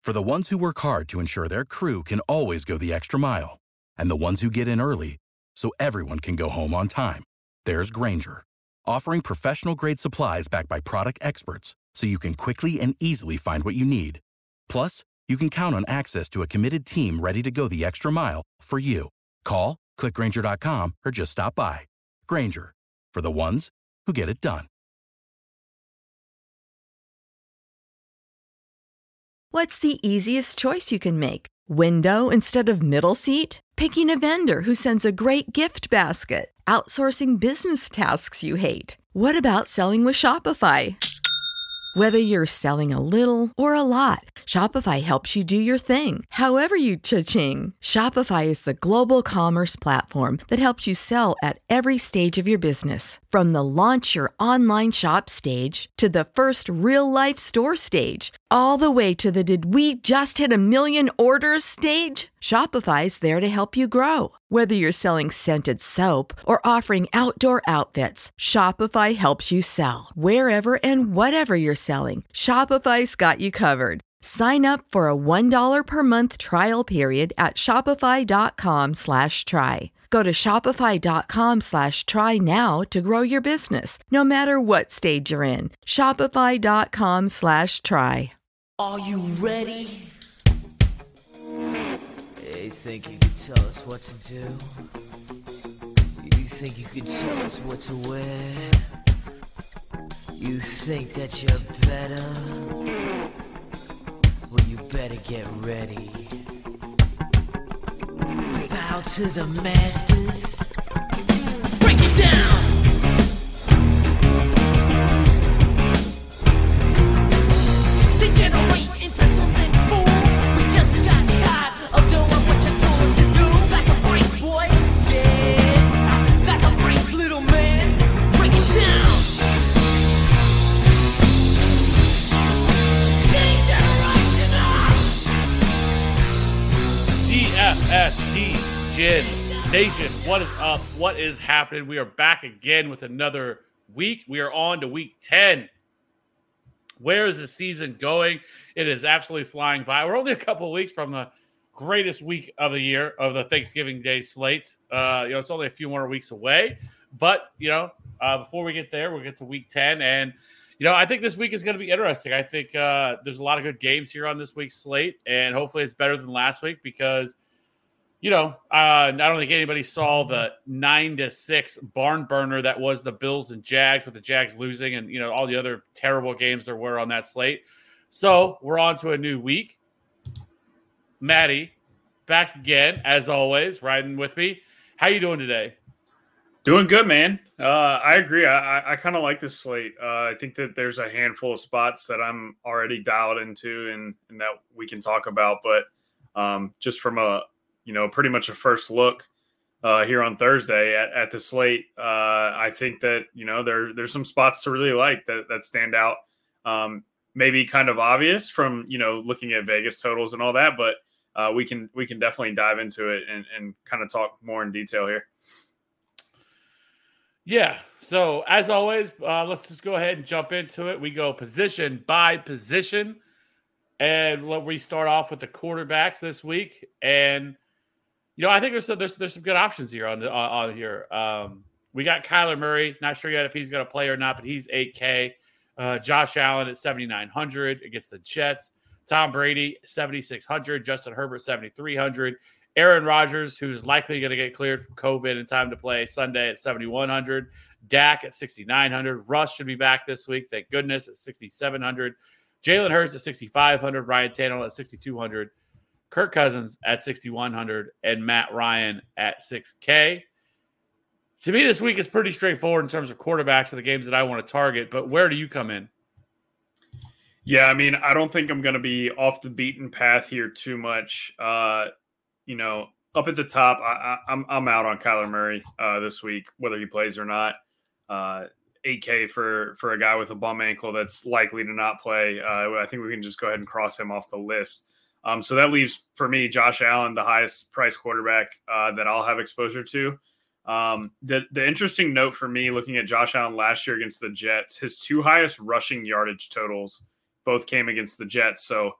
For the ones who work hard to ensure their crew can always go the extra mile, and the ones who get in early so everyone can go home on time, there's Grainger, offering professional-grade supplies backed by product experts so you can quickly and easily find what you need. Plus, you can count on access to a committed team ready to go the extra mile for you. Call, click Grainger.com, or just stop by. Grainger, for the ones who get it done. What's the easiest choice you can make? Window instead of middle seat? Picking a vendor who sends a great gift basket? Outsourcing business tasks you hate? What about selling with Shopify? Whether you're selling a little or a lot, Shopify helps you do your thing, however you cha-ching. Shopify is the global commerce platform that helps you sell at every stage of your business. From the launch your online shop stage to the first real-life store stage, all the way to the did we just hit a million orders stage. Shopify's there to help you grow. Whether you're selling scented soap or offering outdoor outfits, Shopify helps you sell. Wherever and whatever you're selling, Shopify's got you covered. Sign up for a $1 per month trial period at shopify.com/try. Go to shopify.com/try now to grow your business, no matter what stage you're in. Shopify.com/try. Are you ready? You think you could tell us what to do? You think you could tell us what to wear? You think that you're better? Well, you better get ready. Bow to the masters. Break it down! Degenerate into something fool. We just got tired of doing what you told us to do. That's a break, boy. Yeah, that's a break, little man. Break it down. DFSD Gen Nation, what is up? What is happening? We are back again with another week. We are on to week 10. Where is the season going? It is absolutely flying by. We're only a couple of weeks from the greatest week of the year, of the Thanksgiving Day slate. It's only a few more weeks away. But, before we get there, we'll get to week 10. And, I think this week is going to be interesting. I think there's a lot of good games here on this week's slate. And hopefully it's better than last week because, I don't think anybody saw the 9-6 barn burner that was the Bills and Jags, with the Jags losing and, all the other terrible games there were on that slate. So we're on to a new week. Maddie, back again, as always, riding with me. How you doing today? Doing good, man. I agree. I kind of like this slate. I think that there's a handful of spots that I'm already dialed into and that we can talk about. But just from a pretty much a first look here on Thursday at the slate, I think that, there's some spots to really like that stand out. Maybe kind of obvious from, looking at Vegas totals and all that, but we can definitely dive into it and kind of talk more in detail here. Yeah. So as always, let's just go ahead and jump into it. We go position by position, and we start off with the quarterbacks this week. And I think there's some good options here on here. We got Kyler Murray. Not sure yet if he's going to play or not, but he's $8K. Josh Allen at 7,900 against the Jets. Tom Brady 7,600. Justin Herbert 7,300. Aaron Rodgers, who's likely going to get cleared from COVID in time to play Sunday at 7,100. Dak at 6,900. Russ should be back this week, thank goodness, at 6,700. Jalen Hurts at 6,500. Ryan Tannehill at 6,200. Kirk Cousins at 6,100. And Matt Ryan at 6K. To me, this week is pretty straightforward in terms of quarterbacks of the games that I want to target. But where do you come in? Yeah, I mean, I don't think I'm going to be off the beaten path here too much. Up at the top, I'm out on Kyler Murray this week, whether he plays or not. 8K for a guy with a bum ankle that's likely to not play. I think we can just go ahead and cross him off the list. So that leaves, for me, Josh Allen, the highest price quarterback that I'll have exposure to. The interesting note for me, looking at Josh Allen last year against the Jets, his two highest rushing yardage totals both came against the Jets. So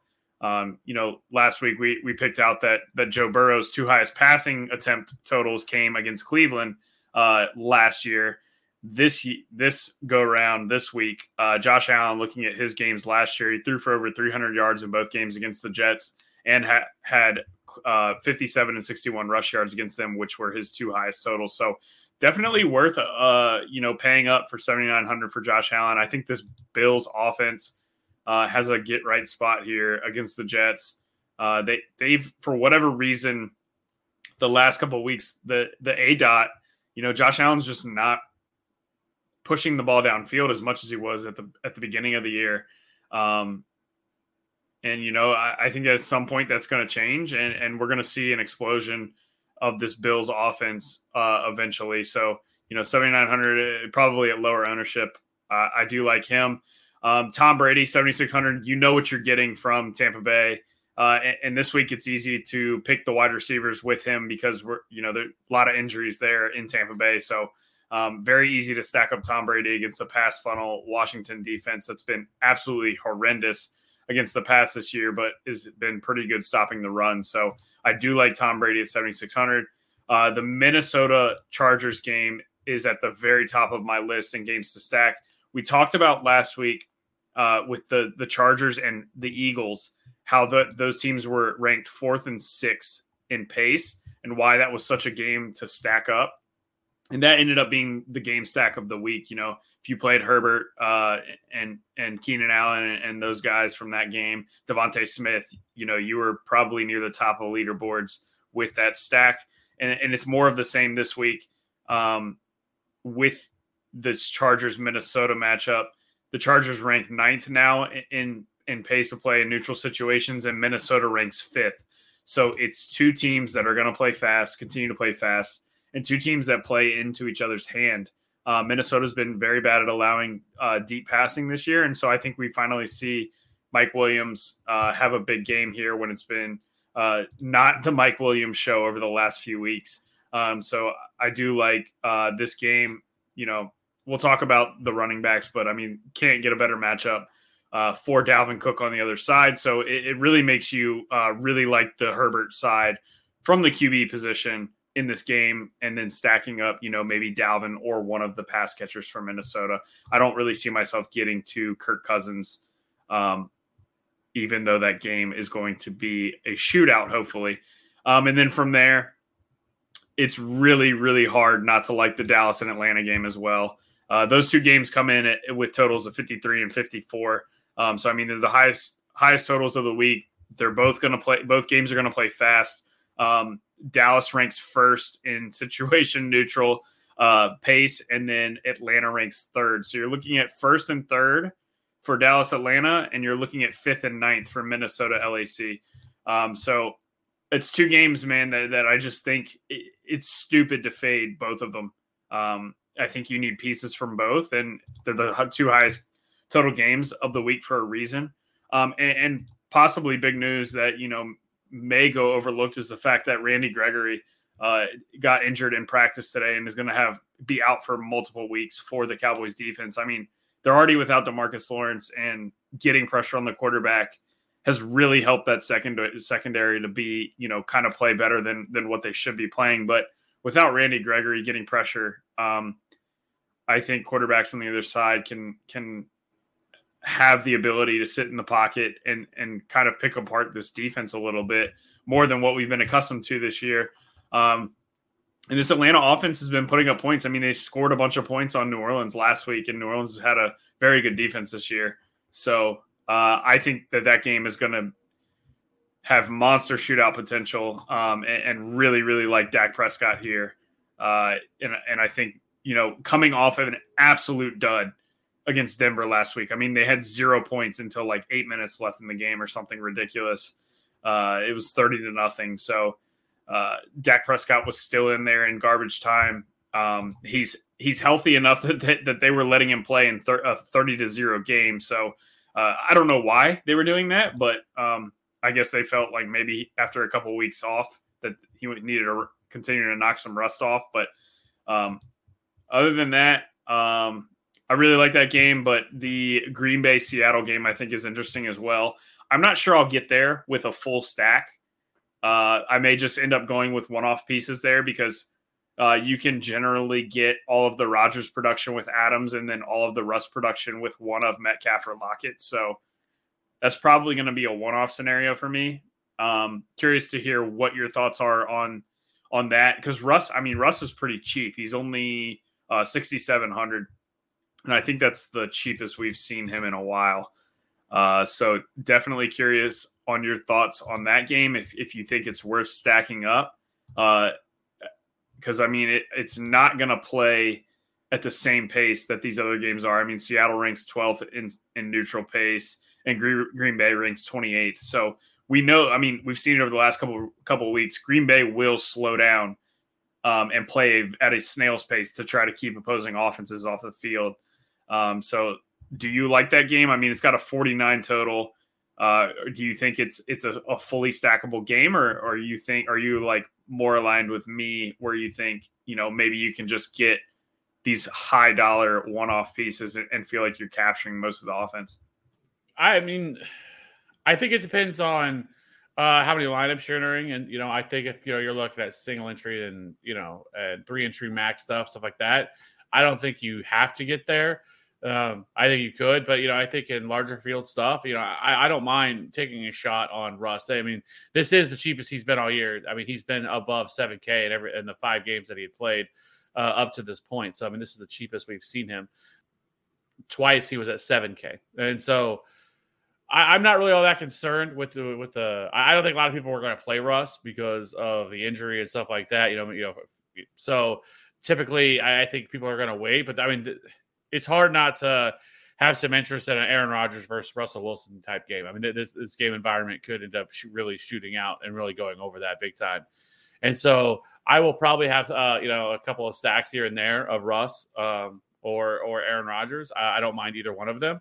Last week we picked out that Joe Burrow's 2 highest passing attempt totals came against Cleveland last year. This go around this week, Josh Allen, looking at his games last year, he threw for over 300 yards in both games against the Jets and had 57 and 61 rush yards against them, which were his 2 highest totals. So definitely worth paying up for 7,900 for Josh Allen. I think this Bills offense has a get right spot here against the Jets. They've for whatever reason the last couple of weeks the ADOT, Josh Allen's just not pushing the ball downfield as much as he was at the beginning of the year. I think at some point that's going to change and we're going to see an explosion of this Bills offense eventually. So, 7,900 probably at lower ownership. I do like him. Tom Brady, 7,600. You know what you're getting from Tampa Bay. And this week it's easy to pick the wide receivers with him because there's a lot of injuries there in Tampa Bay. So very easy to stack up Tom Brady against the pass funnel Washington defense that's been absolutely horrendous against the pass this year, but has been pretty good stopping the run. So I do like Tom Brady at 7,600. The Minnesota Chargers game is at the very top of my list in games to stack. We talked about last week with the Chargers and the Eagles, how those teams were ranked 4th and 6th in pace and why that was such a game to stack up. And that ended up being the game stack of the week. If you played Herbert and Keenan Allen and those guys from that game, Devontae Smith, you were probably near the top of the leaderboards with that stack. And it's more of the same this week with this Chargers-Minnesota matchup. The Chargers rank 9th now in pace of play in neutral situations, and Minnesota ranks 5th. So it's 2 teams that are going to play fast, continue to play fast, and 2 teams that play into each other's hand. Minnesota's been very bad at allowing deep passing this year, and so I think we finally see Mike Williams have a big game here when it's been not the Mike Williams show over the last few weeks. So I do like this game. We'll talk about the running backs, but can't get a better matchup for Dalvin Cook on the other side. So it really makes you really like the Herbert side from the QB position in this game, and then stacking up, maybe Dalvin or one of the pass catchers from Minnesota. I don't really see myself getting to Kirk Cousins, even though that game is going to be a shootout, hopefully. And then from there, it's really, really hard not to like the Dallas and Atlanta game as well. Those 2 games come in with totals of 53 and 54. So, they're the highest totals of the week. They're both going to play. Both games are going to play fast. Dallas ranks 1st in situation neutral pace, and then Atlanta ranks 3rd. So you're looking at 1st and 3rd for Dallas, Atlanta, and you're looking at 5th and 9th for Minnesota, LAC. So it's 2 games, man, that I just think it's stupid to fade both of them. I think you need pieces from both, and they're the 2 highest total games of the week for a reason. And possibly big news that, may go overlooked is the fact that Randy Gregory got injured in practice today and is going to be out for multiple weeks for the Cowboys defense. They're already without DeMarcus Lawrence, and getting pressure on the quarterback has really helped that secondary to be, kind of play better than what they should be playing. But without Randy Gregory getting pressure, I think quarterbacks on the other side can have the ability to sit in the pocket and kind of pick apart this defense a little bit more than what we've been accustomed to this year. And this Atlanta offense has been putting up points. They scored a bunch of points on New Orleans last week, and New Orleans has had a very good defense this year. So I think that game is going to have monster shootout potential, and really, really like Dak Prescott here. And I think, coming off of an absolute dud against Denver last week. They had 0 points until like 8 minutes left in the game or something ridiculous. It was 30-0. So Dak Prescott was still in there in garbage time. He's healthy enough that they were letting him play in a 30-0 game. So I don't know why they were doing that, but I guess they felt like maybe after a couple of weeks off that he needed to continue to knock some rust off. But other than that, I really like that game, but the Green Bay-Seattle game I think is interesting as well. I'm not sure I'll get there with a full stack. I may just end up going with one-off pieces there because you can generally get all of the Rodgers production with Adams and then all of the Russ production with one of Metcalf or Lockett. So that's probably going to be a one-off scenario for me. Curious to hear what your thoughts are on that, because Russ is pretty cheap. He's only 6,700, and I think that's the cheapest we've seen him in a while. So definitely curious on your thoughts on that game, if you think it's worth stacking up. Because, it's not going to play at the same pace that these other games are. Seattle ranks 12th in neutral pace, and Green Bay ranks 28th. So we know, we've seen it over the last couple of weeks. Green Bay will slow down and play at a snail's pace to try to keep opposing offenses off the field. So do you like that game? It's got a 49 total. Do you think it's a fully stackable game, or are you like more aligned with me where you think, maybe you can just get these high dollar one-off pieces and feel like you're capturing most of the offense? I think it depends on how many lineups you're entering. And, I think if, you're looking at single entry and, and 3-entry max stuff like that, I don't think you have to get there. I think you could, but, I think in larger field stuff, I don't mind taking a shot on Russ. This is the cheapest he's been all year. He's been above 7K in the 5 games that he had played up to this point. So, this is the cheapest we've seen him. Twice he was at 7K. And so I'm not really all that concerned with the. I don't think a lot of people are going to play Russ because of the injury and stuff like that. So typically I think people are going to wait, but it's hard not to have some interest in an Aaron Rodgers versus Russell Wilson type game. This game environment could end up really shooting out and really going over that big time. And so I will probably have, a couple of stacks here and there of Russ or Aaron Rodgers. I don't mind either one of them.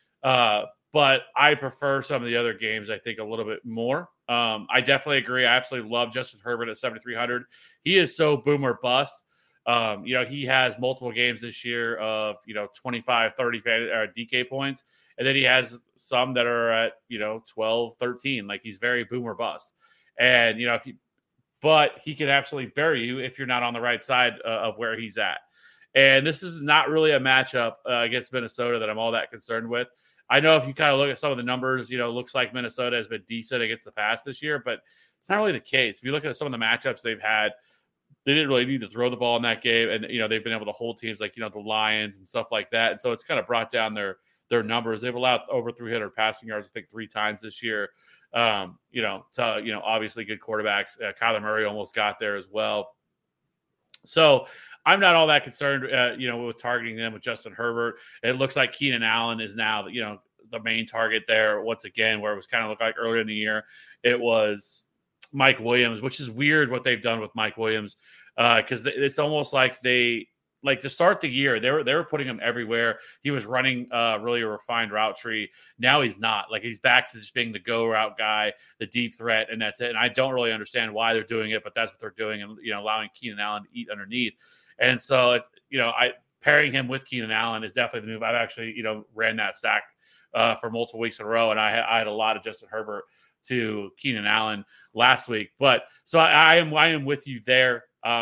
But I prefer some of the other games, I think, a little bit more. I definitely agree. I absolutely love Justin Herbert at 7,300. He is so boom or bust. He has multiple games this year of, 25, 30 DK points. And then he has some that are at, 12, 13. Like, he's very boom or bust. And, but he can absolutely bury you if you're not on the right side of where he's at. And this is not really a matchup against Minnesota that I'm all that concerned with. I know if you kind of look at some of the numbers, looks like Minnesota has been decent against the pass this year, but it's not really the case. If you look at some of the matchups they've had, they didn't really need to throw the ball in that game. And, they've been able to hold teams like, the Lions and stuff like that. And so it's kind of brought down their numbers. They've allowed over 300 passing yards, I think 3 times this year. To obviously good quarterbacks. Kyler Murray almost got there as well. So I'm not all that concerned, with targeting them with Justin Herbert. It looks like Keenan Allen is now, the main target there once again, where it was kind of looked like earlier in the year. It was Mike Williams, which is weird what they've done with Mike Williams, because it's almost like to start the year, they were putting him everywhere. He was running really a refined route tree. Now he's not. Like, he's back to just being the go route guy, the deep threat, and that's it. And I don't really understand why they're doing it, but that's what they're doing, and allowing Keenan Allen to eat underneath. And so it's, pairing him with Keenan Allen is definitely the move. I've actually ran that stack for multiple weeks in a row, and I had a lot of Justin Herbert to Keenan Allen last week. But so I am with you there.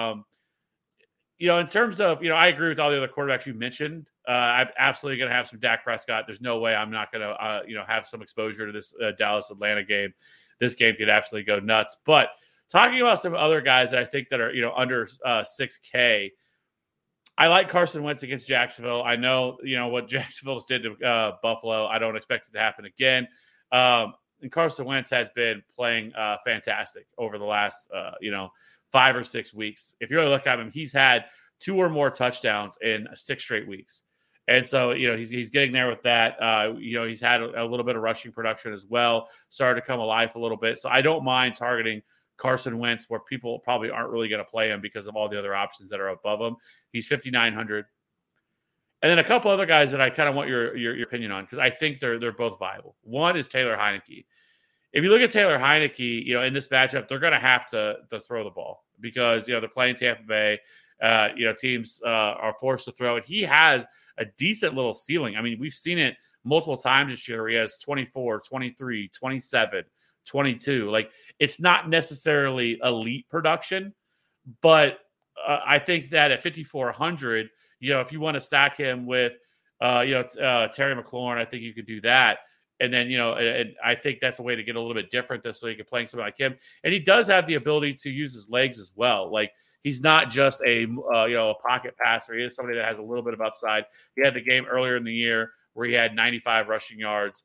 In terms of, I agree with all the other quarterbacks you mentioned. I'm absolutely going to have some Dak Prescott. There's no way I'm not going to, have some exposure to this Dallas-Atlanta game. This game could absolutely go nuts. But talking about some other guys that I think that are, under 6K, I like Carson Wentz against Jacksonville. I know, what Jacksonville did to Buffalo. I don't expect it to happen again. And Carson Wentz has been playing fantastic over the last, 5 or 6 weeks. If you really look at him, he's had 2 or more touchdowns in 6 straight weeks. And so, he's getting there with that. He's had a little bit of rushing production as well, started to come alive a little bit. So I don't mind targeting Carson Wentz where people probably aren't really going to play him because of all the other options that are above him. He's 5,900. And then a couple other guys that I kind of want your opinion on, because I think they're both viable. One is Taylor Heineke. If you look at Taylor Heineke, in this matchup, they're going to have to throw the ball because, they're playing Tampa Bay. Teams are forced to throw it. He has a decent little ceiling. We've seen it multiple times this year where he has 24, 23, 27, 22. Like, it's not necessarily elite production, but I think that at 5,400, if you want to stack him with, Terry McLaurin, I think you could do that. And then, and I think that's a way to get a little bit different this league of playing somebody like him. And he does have the ability to use his legs as well. Like, he's not just a pocket passer. He is somebody that has a little bit of upside. He had the game earlier in the year where he had 95 rushing yards.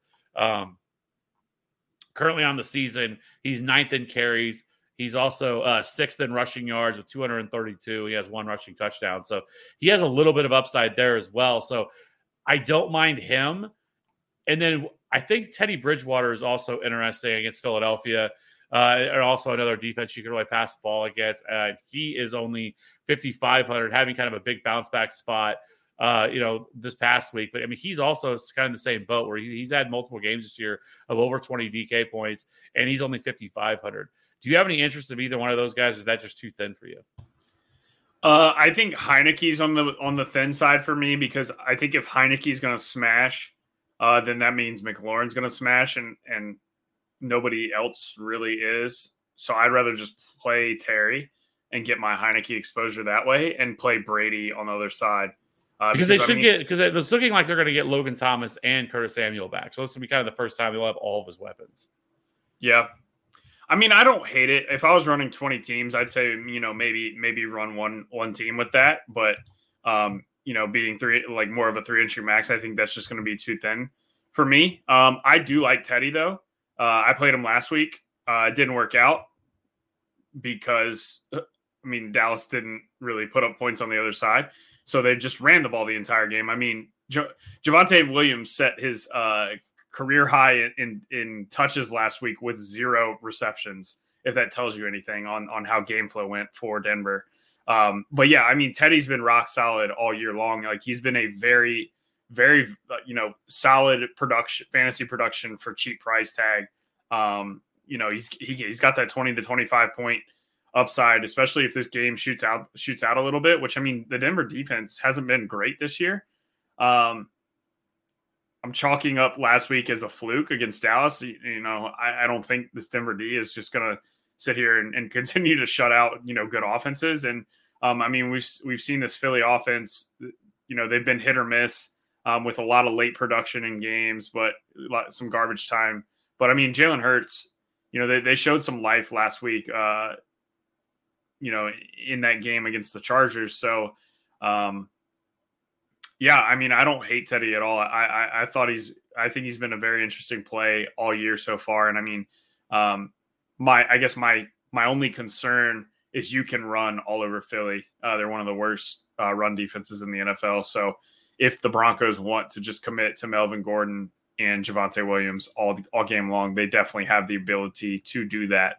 Currently on the season, he's 9th in carries. He's also 6th in rushing yards with 232. He has 1 rushing touchdown. So he has a little bit of upside there as well. So I don't mind him. And then I think Teddy Bridgewater is also interesting against Philadelphia. And also another defense you can really pass the ball against. He is only 5,500, having kind of a big bounce back spot, this past week. But I mean, he's also kind of the same boat where he's had multiple games this year of over 20 DK points, and he's only 5,500. Do you have any interest in either one of those guys? Or is that just too thin for you? I think Heineke's on the thin side for me, because I think if Heineke's going to smash, then that means McLaurin's going to smash, and nobody else really is. So I'd rather just play Terry and get my Heineke exposure that way, and play Brady on the other side. Because it's looking like they're going to get Logan Thomas and Curtis Samuel back. So this will be kind of the first time they'll have all of his weapons. Yeah. I mean, I don't hate it. If I was running 20 teams, I'd say, maybe run one team with that. But, being more of a 3-entry max, I think that's just going to be too thin for me. I do like Teddy, though. I played him last week. It didn't work out because, Dallas didn't really put up points on the other side. So they just ran the ball the entire game. I mean, Javonte Williams set his career high in touches last week with 0 receptions, if that tells you anything on how game flow went for Denver. But yeah, I mean, Teddy's been rock solid all year long. Like, he's been a very, very, solid fantasy production for cheap price tag. He's got that 20 to 25 point upside, especially if this game shoots out a little bit, which, I mean, the Denver defense hasn't been great this year. I'm chalking up last week as a fluke against Dallas. I don't think this Denver D is just going to sit here and continue to shut out, good offenses. And we've seen this Philly offense, they've been hit or miss with a lot of late production in games, but some garbage time. But I mean, Jalen Hurts, they showed some life last week, in that game against the Chargers. So, yeah, I mean, I don't hate Teddy at all. I think he's been a very interesting play all year so far. And I mean, my only concern is you can run all over Philly. They're one of the worst run defenses in the NFL. So if the Broncos want to just commit to Melvin Gordon and Javonte Williams all game long, they definitely have the ability to do that.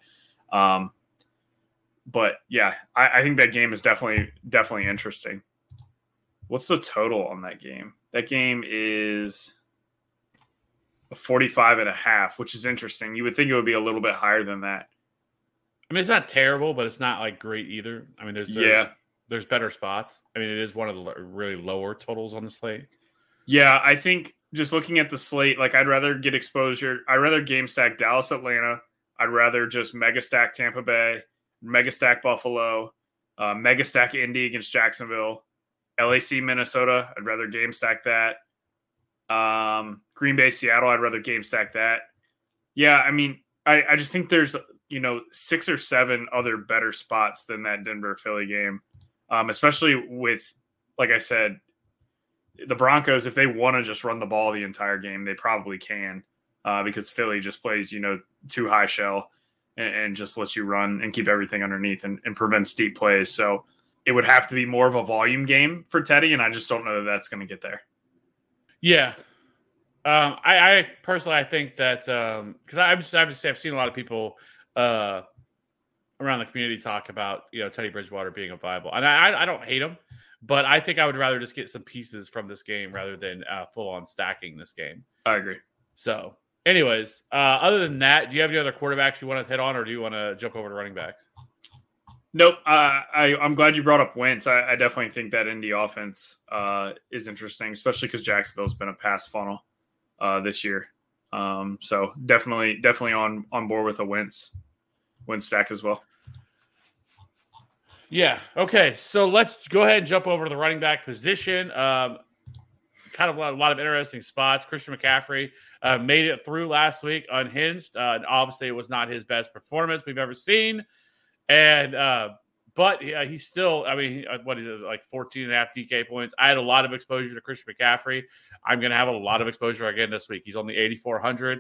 But yeah, I think that game is definitely interesting. What's the total on that game? That game is 45.5, which is interesting. You would think it would be a little bit higher than that. I mean, it's not terrible, but it's not like great either. I mean, there's better spots. I mean, it is one of the really lower totals on the slate. Yeah, I think just looking at the slate, like, I'd rather get exposure. I'd rather game stack Dallas, Atlanta. I'd rather just mega stack Tampa Bay, mega stack Buffalo, mega stack Indy against Jacksonville. LAC, Minnesota, I'd rather game stack that. Green Bay, Seattle, I'd rather game stack that. Yeah, I mean, I just think there's, 6 or 7 other better spots than that Denver-Philly game, especially with, like I said, the Broncos, if they want to just run the ball the entire game, they probably can, because Philly just plays, too high shell and just lets you run and keep everything underneath and prevents deep plays. So it would have to be more of a volume game for Teddy, and I just don't know that that's going to get there. Yeah. I personally, I think that because I've seen a lot of people around the community talk about, Teddy Bridgewater being a viable, and I don't hate him, but I think I would rather just get some pieces from this game rather than full on stacking this game. I agree. So anyways, other than that, do you have any other quarterbacks you want to hit on, or do you want to jump over to running backs? Nope. I'm glad you brought up Wentz. I definitely think that Indy offense is interesting, especially because Jacksonville's been a pass funnel this year. So definitely on board with a Wentz stack as well. Yeah. Okay. So let's go ahead and jump over to the running back position. Kind of a lot of interesting spots. Christian McCaffrey made it through last week unhinged. And obviously, it was not his best performance we've ever seen. And but he's still, I mean, what is it, like 14 and a half DK points. I had a lot of exposure to Christian McCaffrey. I'm going to have a lot of exposure again this week. He's only 8,400.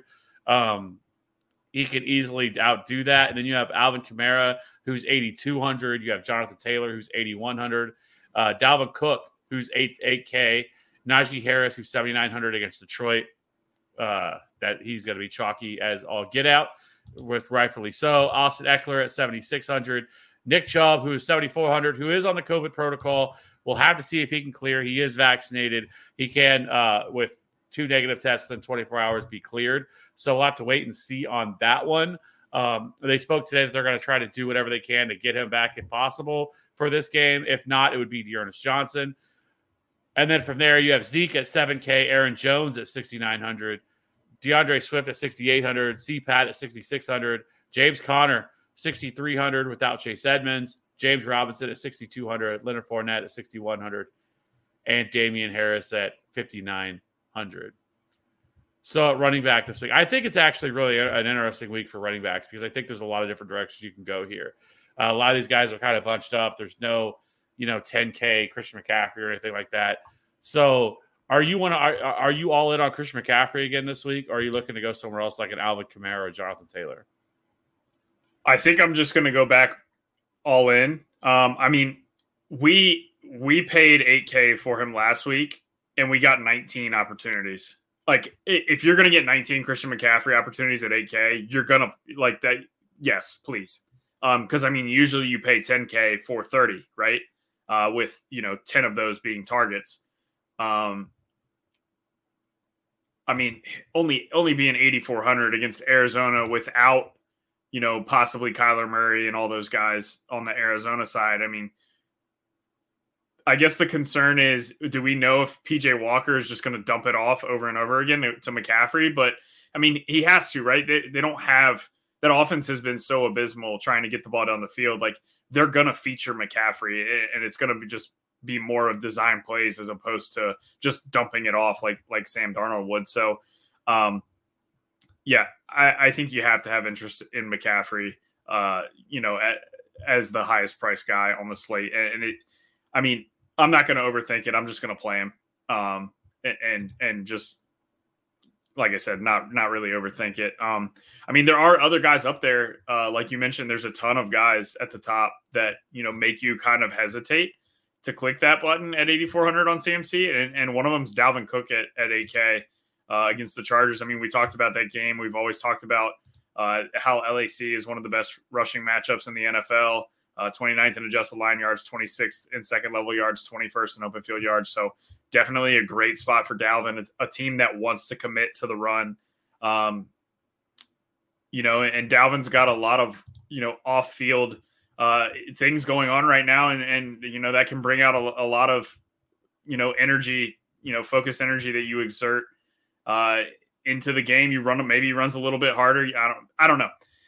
He can easily outdo that. And then you have Alvin Kamara, who's 8,200. You have Jonathan Taylor, who's 8,100. Dalvin Cook, who's 8K. Najee Harris, who's 7,900 against Detroit. That he's going to be chalky as all get out, with rightfully so. Austin Eckler at 7,600. Nick Chubb, who is 7,400, who is on the COVID protocol. We'll have to see if he can clear. He is vaccinated. He can, with 2 negative tests within 24 hours, be cleared. So we'll have to wait and see on that one. They spoke today that they're going to try to do whatever they can to get him back if possible for this game. If not, it would be Dearness Johnson. And then from there, you have Zeke at 7K, Aaron Jones at 6,900, DeAndre Swift at 6,800, CPAT at 6,600, James Conner 6,300 without Chase Edmonds, James Robinson at 6,200, Leonard Fournette at 6,100, and Damian Harris at 5,900. So at running back this week, I think it's actually really an interesting week for running backs because I think there's a lot of different directions you can go here. A lot of these guys are kind of bunched up. There's no, 10K Christian McCaffrey or anything like that. So are you all in on Christian McCaffrey again this week? Or are you looking to go somewhere else like an Alvin Kamara or Jonathan Taylor? I think I'm just going to go back all in. I mean, we paid 8K for him last week and we got 19 opportunities. Like if you're going to get 19 Christian McCaffrey opportunities at 8K, you're going to like that. Yes, please. Cause I mean, usually you pay 10K for 30, right? With 10 of those being targets. I mean, only being 8,400 against Arizona without, possibly Kyler Murray and all those guys on the Arizona side. I mean, I guess the concern is, do we know if PJ Walker is just going to dump it off over and over again to McCaffrey? But I mean, he has to, right? They don't have that. Offense has been so abysmal trying to get the ball down the field. Like they're going to feature McCaffrey and it's going to be more of design plays as opposed to just dumping it off like Sam Darnold would. So, yeah, I think you have to have interest in McCaffrey, as the highest price guy on the slate. I mean, I'm not going to overthink it. I'm just going to play him. And just, like I said, not really overthink it. I mean, there are other guys up there. Like you mentioned, there's a ton of guys at the top that, make you kind of hesitate to click that button at 8,400 on CMC. And one of them is Dalvin Cook at 8K against the Chargers. I mean, we talked about that game. We've always talked about how LAC is one of the best rushing matchups in the NFL. 29th in adjusted line yards, 26th in second level yards, 21st in open field yards. So definitely a great spot for Dalvin. It's a team that wants to commit to the run. And Dalvin's got a lot of, off field things going on right now. And that can bring out a lot of, energy, focused energy that you exert into the game. You run him, maybe he runs a little bit harder. I don't know.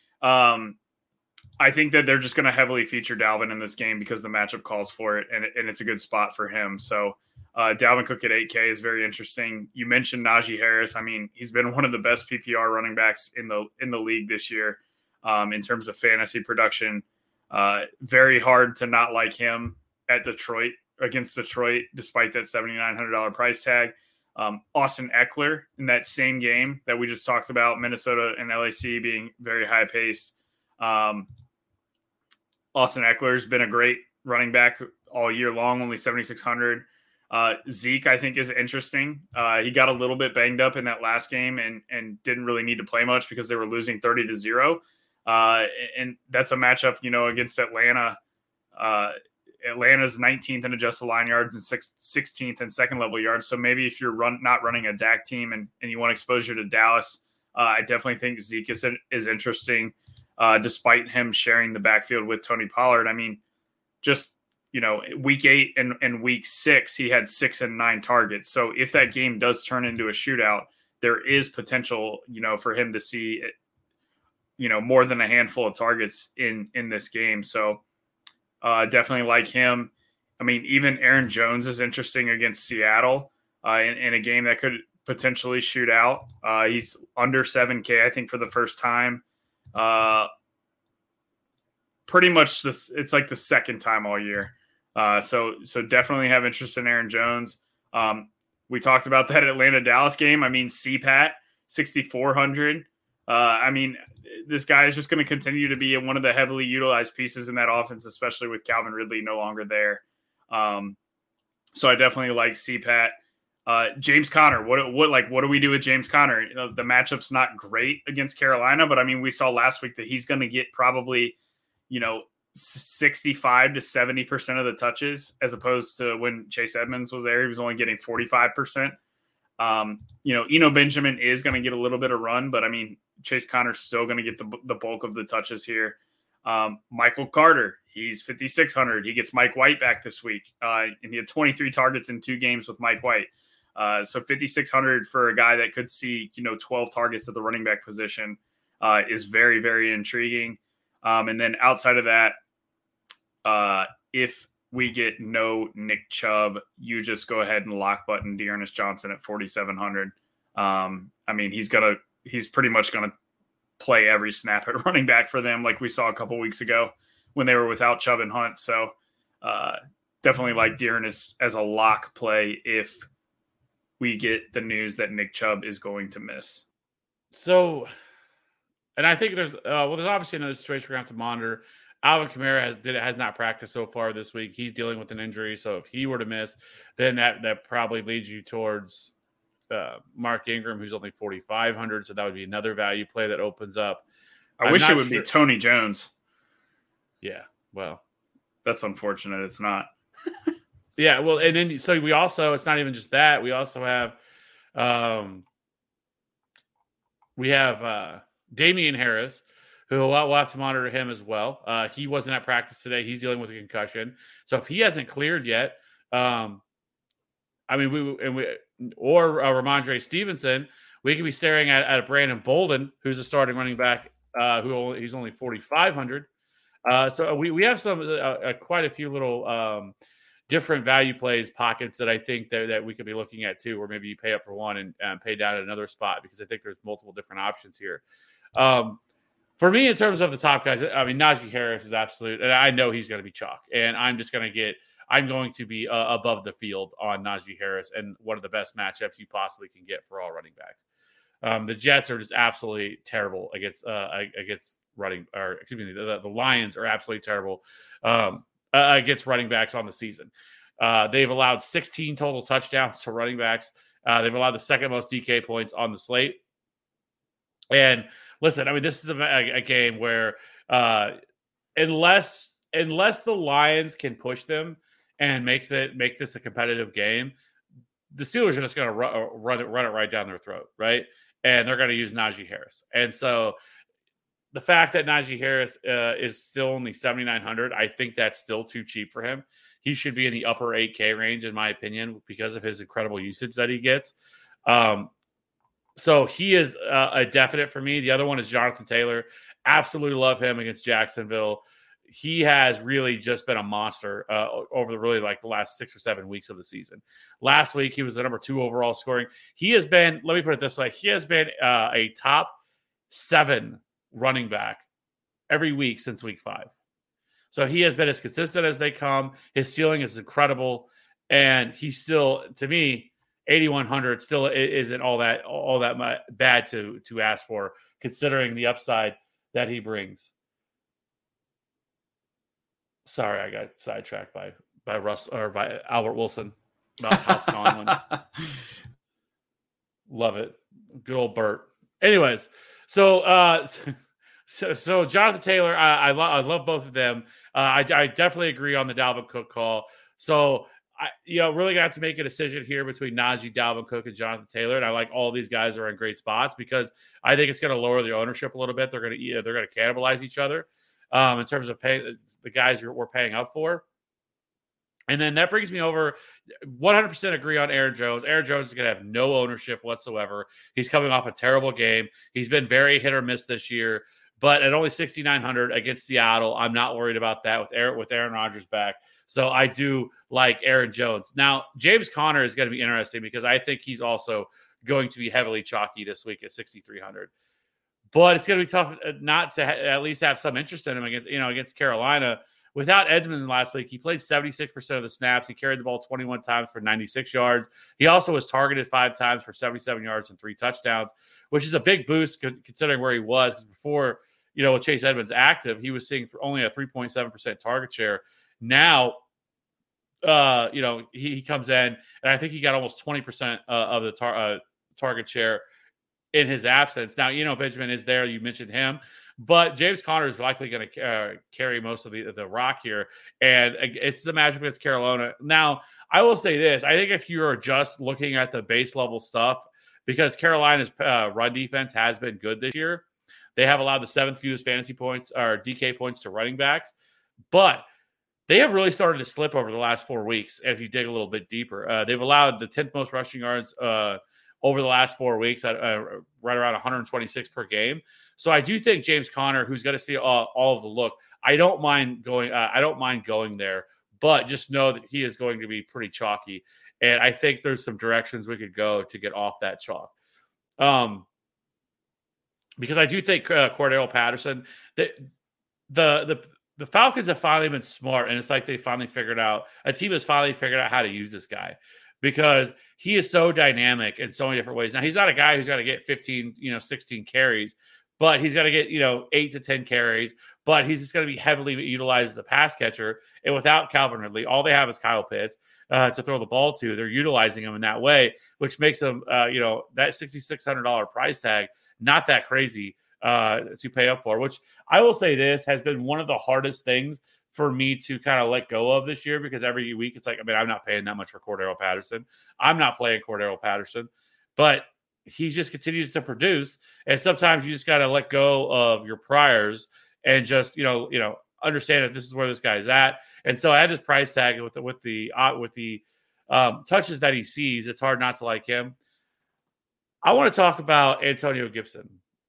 I think that they're just going to heavily feature Dalvin in this game because the matchup calls for it, and it's a good spot for him. So Dalvin Cook at 8K is very interesting. You mentioned Najee Harris. I mean, he's been one of the best PPR running backs in the league this year in terms of fantasy production. Very hard to not like him at against Detroit, despite that $7,900 price tag. Austin Eckler in that same game that we just talked about, Minnesota and LAC being very high paced. Austin Eckler has been a great running back all year long, only 7,600. Zeke, I think, is interesting. He got a little bit banged up in that last game and didn't really need to play much because they were losing 30-0. And that's a matchup, against Atlanta. Atlanta's 19th in adjusted line yards and 16th in second level yards. So maybe if you're not running a DAC team and you want exposure to Dallas, I definitely think Zeke is interesting. Despite him sharing the backfield with Tony Pollard. I mean, just, week 8 and week 6, he had 6 and 9 targets. So if that game does turn into a shootout, there is potential, for him to see, more than a handful of targets in this game. So definitely like him. I mean, even Aaron Jones is interesting against Seattle in a game that could potentially shoot out. He's under 7K, I think, for the first time. Pretty much it's like the second time all year. So definitely have interest in Aaron Jones. We talked about that Atlanta-Dallas game. I mean, CPAT, 6,400. I mean, this guy is just going to continue to be one of the heavily utilized pieces in that offense, especially with Calvin Ridley no longer there. So I definitely like CPAT. James Conner, what do we do with James Conner? The matchup's not great against Carolina, but I mean, we saw last week that he's going to get probably, 65 to 70% of the touches, as opposed to when Chase Edmonds was there, he was only getting 45%. Eno Benjamin is going to get a little bit of run, but I mean, Chase Conner's still going to get the bulk of the touches here. Michael Carter, he's 5,600. He gets Mike White back this week. And he had 23 targets in 2 games with Mike White. So 5,600 for a guy that could see, 12 targets at the running back position is very, very intriguing. And then outside of that, if we get no Nick Chubb, you just go ahead and lock button Dearness Johnson at 4,700. I mean, he's pretty much going to play every snap at running back for them, like we saw a couple weeks ago when they were without Chubb and Hunt. So definitely like Dearness as a lock play if we get the news that Nick Chubb is going to miss. So, and I think there's obviously another situation we're going to have to monitor. Alvin Kamara has not practiced so far this week. He's dealing with an injury, so if he were to miss, then that probably leads you towards Mark Ingram, who's only 4,500. So that would be another value play that opens up. I wish it would be Tony Jones. Yeah, well, that's unfortunate. It's not. Yeah, well, and then so we also, it's not even just that. We also have Damian Harris, who we'll have to monitor him as well. He wasn't at practice today. He's dealing with a concussion. So if he hasn't cleared yet, or Ramondre Stevenson, we could be staring at a Brandon Bolden, who's a starting running back, he's only 4,500. So we have some quite a few little different value plays pockets that I think that we could be looking at too, where maybe you pay up for one and pay down at another spot, because I think there's multiple different options here. For me, in terms of the top guys, I mean, Najee Harris is absolute, and I know he's going to be chalk, and I'm going to be above the field on Najee Harris, and one of the best matchups you possibly can get for all running backs. The Jets are just absolutely terrible against running, or excuse me, the Lions are absolutely terrible against running backs on the season. They've allowed 16 total touchdowns to running backs. They've allowed the second most DK points on the slate. And listen, I mean, this is a game where unless the Lions can push them and make this a competitive game, the Steelers are just going to run it right down their throat, right? And they're going to use Najee Harris. And so the fact that Najee Harris is still only 7,900, I think that's still too cheap for him. He should be in the upper 8K range, in my opinion, because of his incredible usage that he gets. So he is a definite for me. The other one is Jonathan Taylor. Absolutely love him against Jacksonville. He has really just been a monster over the last 6 or 7 weeks of the season. Last week, he was the number 2 overall scoring. He has been, let me put it this way, he has been a top 7 running back every week since week 5. So he has been as consistent as they come. His ceiling is incredible. And he's still, to me, 8,100 still isn't all that bad to ask for, considering the upside that he brings. Sorry, I got sidetracked by Russ or by Albert Wilson about House Conlon. Love it, good old Bert. Anyways, so Jonathan Taylor, I love both of them. I definitely agree on the Dalvin Cook call. So really got to make a decision here between Najee, Dalvin Cook, and Jonathan Taylor. And I like all these guys are in great spots because I think it's going to lower the ownership a little bit. They're going to cannibalize each other in terms of paying the guys we're paying up for. And then that brings me over 100% agree on Aaron Jones. Aaron Jones is going to have no ownership whatsoever. He's coming off a terrible game. He's been very hit or miss this year. But at only 6,900 against Seattle, I'm not worried about that with Aaron Rodgers back. So I do like Aaron Jones. Now, James Conner is going to be interesting because I think he's also going to be heavily chalky this week at 6,300. But it's going to be tough not to at least have some interest in him against Carolina. Without Edmonds last week, he played 76% of the snaps. He carried the ball 21 times for 96 yards. He also was targeted 5 times for 77 yards and 3 touchdowns, which is a big boost considering where he was. Because before, with Chase Edmonds active, he was seeing only a 3.7% target share. Now, he comes in, and I think he got almost 20% of the target share in his absence. Now, Benjamin is there. You mentioned him. But James Conner is likely going to carry most of the rock here. And it's the matchup against Carolina. Now, I will say this. I think if you are just looking at the base level stuff, because Carolina's run defense has been good this year, they have allowed the 7th fewest fantasy points or DK points to running backs. But they have really started to slip over the last 4 weeks. If you dig a little bit deeper, they've allowed the 10th most rushing yards over the last 4 weeks at right around 126 per game. So I do think James Conner, who's going to see all of the look, I don't mind going there, but just know that he is going to be pretty chalky. And I think there's some directions we could go to get off that chalk. Because I do think Cordero Patterson, the Falcons have finally been smart, and it's like a team has finally figured out how to use this guy. Because he is so dynamic in so many different ways. Now, he's not a guy who's got to get 15, 16 carries, but he's got to get, 8 to 10 carries. But he's just going to be heavily utilized as a pass catcher. And without Calvin Ridley, all they have is Kyle Pitts to throw the ball to. They're utilizing him in that way, which makes him, that $6,600 price tag not that crazy to pay up for. Which I will say this has been one of the hardest things for me to kind of let go of this year, because every week it's like, I'm not paying that much for Cordero Patterson. I'm not playing Cordero Patterson, but he just continues to produce. And sometimes you just got to let go of your priors and just, understand that this is where this guy's at. And so at his price tag with the touches that he sees, it's hard not to like him. I want to talk about Antonio Gibson.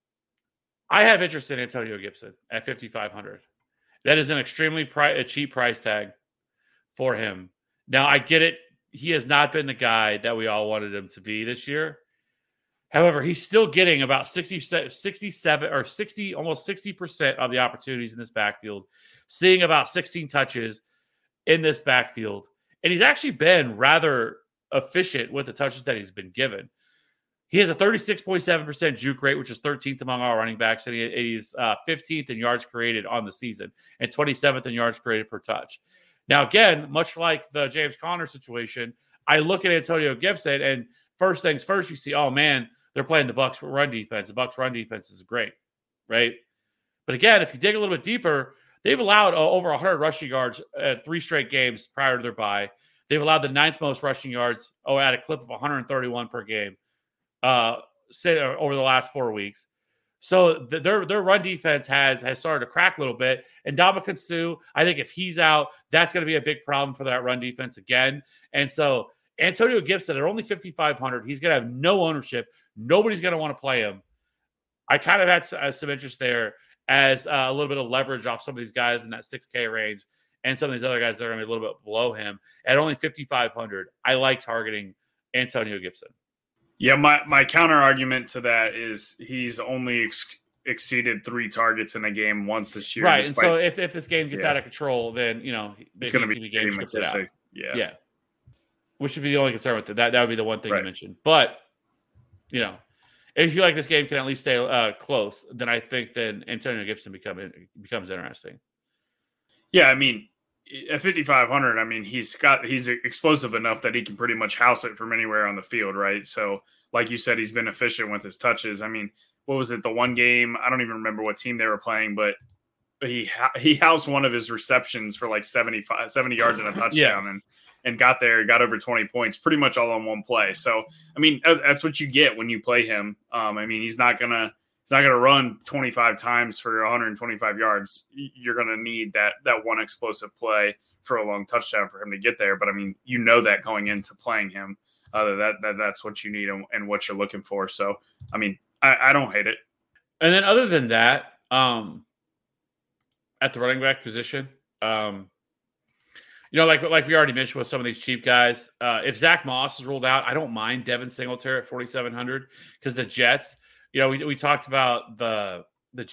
I have interest in Antonio Gibson at 5,500. That is an extremely cheap price tag for him. Now, I get it. He has not been the guy that we all wanted him to be this year. However, he's still getting about 67 or 60, almost 60% of the opportunities in this backfield, seeing about 16 touches in this backfield. And he's actually been rather efficient with the touches that he's been given. He has a 36.7% juke rate, which is 13th among all running backs, and he's 15th in yards created on the season and 27th in yards created per touch. Now, again, much like the James Conner situation, I look at Antonio Gibson, and first things first, you see, oh, man, they're playing the Bucs run defense. The Bucs run defense is great, right? But again, if you dig a little bit deeper, they've allowed over 100 rushing yards at 3 straight games prior to their bye. They've allowed the 9th most rushing yards at a clip of 131 per game. Over the last 4 weeks. So their run defense has started to crack a little bit. And Ndamukong Suh, I think if he's out, that's going to be a big problem for that run defense again. And so Antonio Gibson at only 5,500, he's going to have no ownership. Nobody's going to want to play him. I kind of had some interest there as a little bit of leverage off some of these guys in that 6K range and some of these other guys that are going to be a little bit below him. At only 5,500, I like targeting Antonio Gibson. Yeah, my counter argument to that is he's only exceeded 3 targets in a game once this year. Right, and so if this game gets out of control, then it's going to be game scripted out. Yeah, which should be the only concern with it. That would be the one thing you mentioned. But if you like this game can at least stay close, then I think then Antonio Gibson becomes interesting. Yeah, I mean, at 5,500, he's explosive enough that he can pretty much house it from anywhere on the field, right? So, like you said, he's been efficient with his touches. What was it? The one game, I don't even remember what team they were playing, but he housed one of his receptions for like 70 yards and a touchdown, and got over 20 points, pretty much all on one play. So, that's what you get when you play him. He's not gonna run 25 times for 125 yards. You're going to need that one explosive play for a long touchdown for him to get there. But I mean, you know that going into playing him, that's what you need and what you're looking for. So, I mean, I don't hate it. And then other than that, at the running back position, like we already mentioned with some of these cheap guys, if Zach Moss is ruled out, I don't mind Devin Singletary at 4,700 because the Jets, we talked about the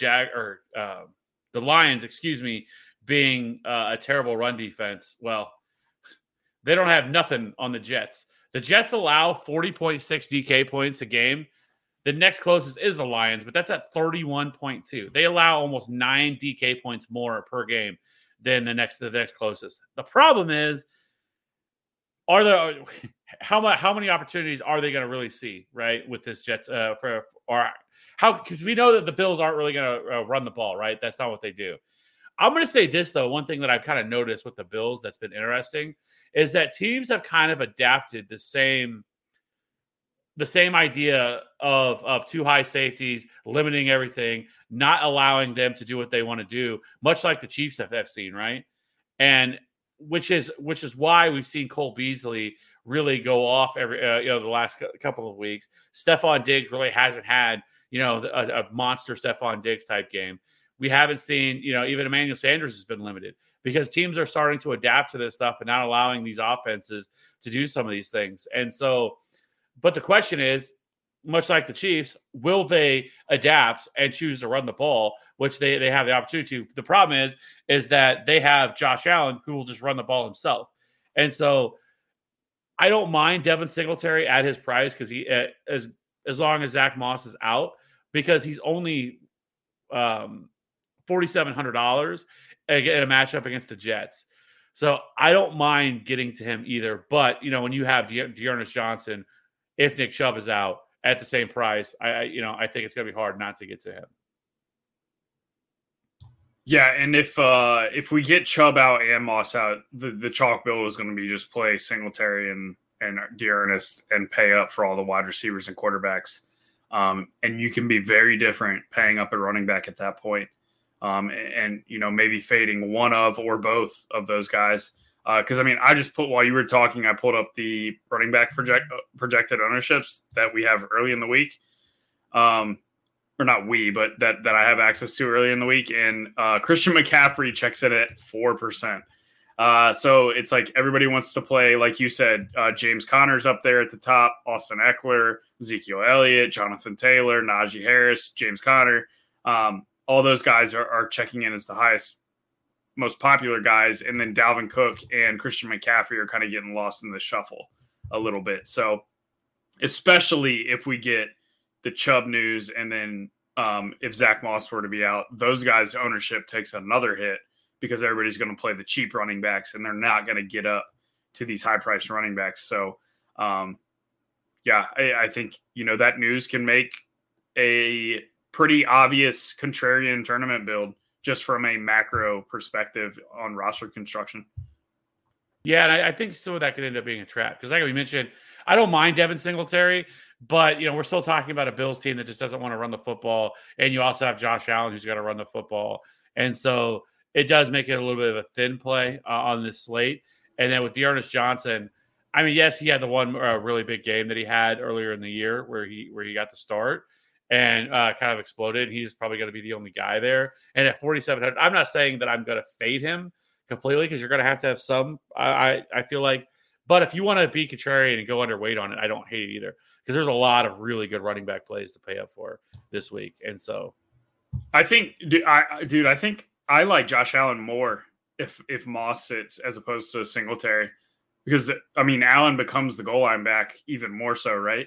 Lions, being a terrible run defense. Well, they don't have nothing on the Jets. The Jets allow 40.6 DK points a game. The next closest is the Lions, but that's at 31.2. They allow almost 9 DK points more per game than the next closest. The problem is, how many opportunities are they going to really see, right, with this Jets? Because we know that the Bills aren't really going to run the ball, right? That's not what they do. I'm going to say this, though. One thing that I've kind of noticed with the Bills that's been interesting is that teams have kind of adapted the same idea of too high safeties, limiting everything, not allowing them to do what they want to do, much like the Chiefs have seen, right? And which is why we've seen Cole Beasley really go off the last couple of weeks. Stephon Diggs really hasn't had a monster Stephon Diggs type game. We haven't seen even Emmanuel Sanders has been limited because teams are starting to adapt to this stuff and not allowing these offenses to do some of these things. And so, but the question is, much like the Chiefs, will they adapt and choose to run the ball, which they have the opportunity to? The problem is that they have Josh Allen who will just run the ball himself. And so I don't mind Devin Singletary at his price because he as long as Zach Moss is out, because he's only $4,700 in a matchup against the Jets. So I don't mind getting to him either. But, when you have Dearness Johnson, if Nick Chubb is out at the same price, I think it's going to be hard not to get to him. Yeah, and if we get Chubb out and Moss out, the chalk bill is going to be just play Singletary and Dearness and pay up for all the wide receivers and quarterbacks. And you can be very different paying up a running back at that point. And maybe fading one of or both of those guys. Because, I just while you were talking, I pulled up the running back projected ownerships that we have early in the week. Or not we, but that I have access to early in the week. And Christian McCaffrey checks in at 4%. So it's like everybody wants to play, like you said, James Conner's up there at the top, Austin Eckler, Ezekiel Elliott, Jonathan Taylor, Najee Harris, James Conner. All those guys are checking in as the highest, most popular guys. And then Dalvin Cook and Christian McCaffrey are kind of getting lost in the shuffle a little bit. So especially if we get the Chubb news and then if Zach Moss were to be out, those guys' ownership takes another hit because everybody's going to play the cheap running backs and they're not going to get up to these high-priced running backs. So, I think, that news can make a pretty obvious contrarian tournament build just from a macro perspective on roster construction. Yeah, and I think some of that could end up being a trap because, like we mentioned, I don't mind Devin Singletary, but we're still talking about a Bills team that just doesn't want to run the football, and you also have Josh Allen who's got to run the football, and so it does make it a little bit of a thin play on this slate. And then with Dearness Johnson, yes, he had the one really big game that he had earlier in the year where he got the start and kind of exploded. He's probably going to be the only guy there. And at 4,700, I'm not saying that I'm going to fade him completely because you're going to have some. I feel like, but if you want to be contrarian and go underweight on it, I don't hate it either because there's a lot of really good running back plays to pay up for this week. And so, I think, I think I like Josh Allen more if Moss sits as opposed to Singletary because Allen becomes the goal line back even more so, right?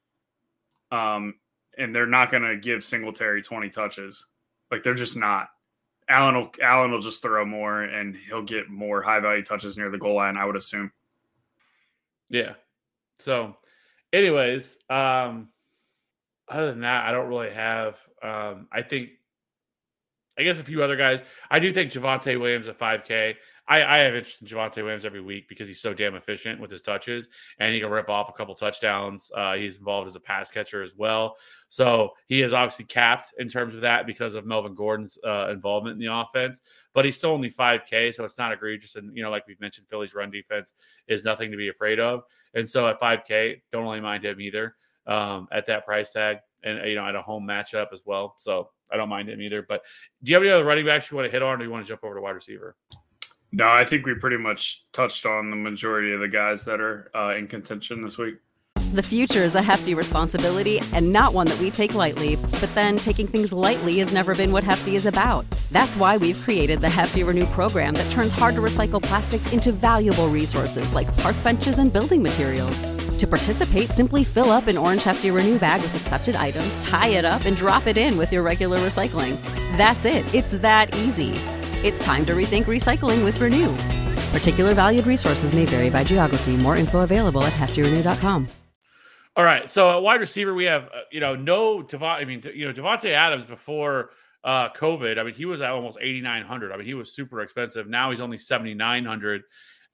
And they're not going to give Singletary 20 touches. Like they're just not. Allen will just throw more and he'll get more high value touches near the goal line, I would assume. Yeah. So anyways, other than that, I don't really have, I guess a few other guys. I do think Javonte Williams at 5K. I have interest in Javonte Williams every week because he's so damn efficient with his touches, and he can rip off a couple touchdowns. He's involved as a pass catcher as well. So he is obviously capped in terms of that because of Melvin Gordon's involvement in the offense. But he's still only 5K, so it's not egregious. And, like we've mentioned, Philly's run defense is nothing to be afraid of. And so at 5K, don't really mind him either at that price tag. And, at a home matchup as well. So I don't mind him either. But do you have any other running backs you want to hit on, or do you want to jump over to wide receiver? No, I think we pretty much touched on the majority of the guys that are in contention this week. The future is a hefty responsibility and not one that we take lightly. But then taking things lightly has never been what Hefty is about. That's why we've created the Hefty Renew program that turns hard-to-recycle plastics into valuable resources like park benches and building materials. To participate, simply fill up an orange Hefty Renew bag with accepted items, tie it up, and drop it in with your regular recycling. That's it. It's that easy. It's time to rethink recycling with Renew. Particular valued resources may vary by geography. More info available at heftyrenew.com. All right. So at wide receiver, we have, no Devontae Adams before COVID. He was at almost 8,900. He was super expensive. Now he's only 7,900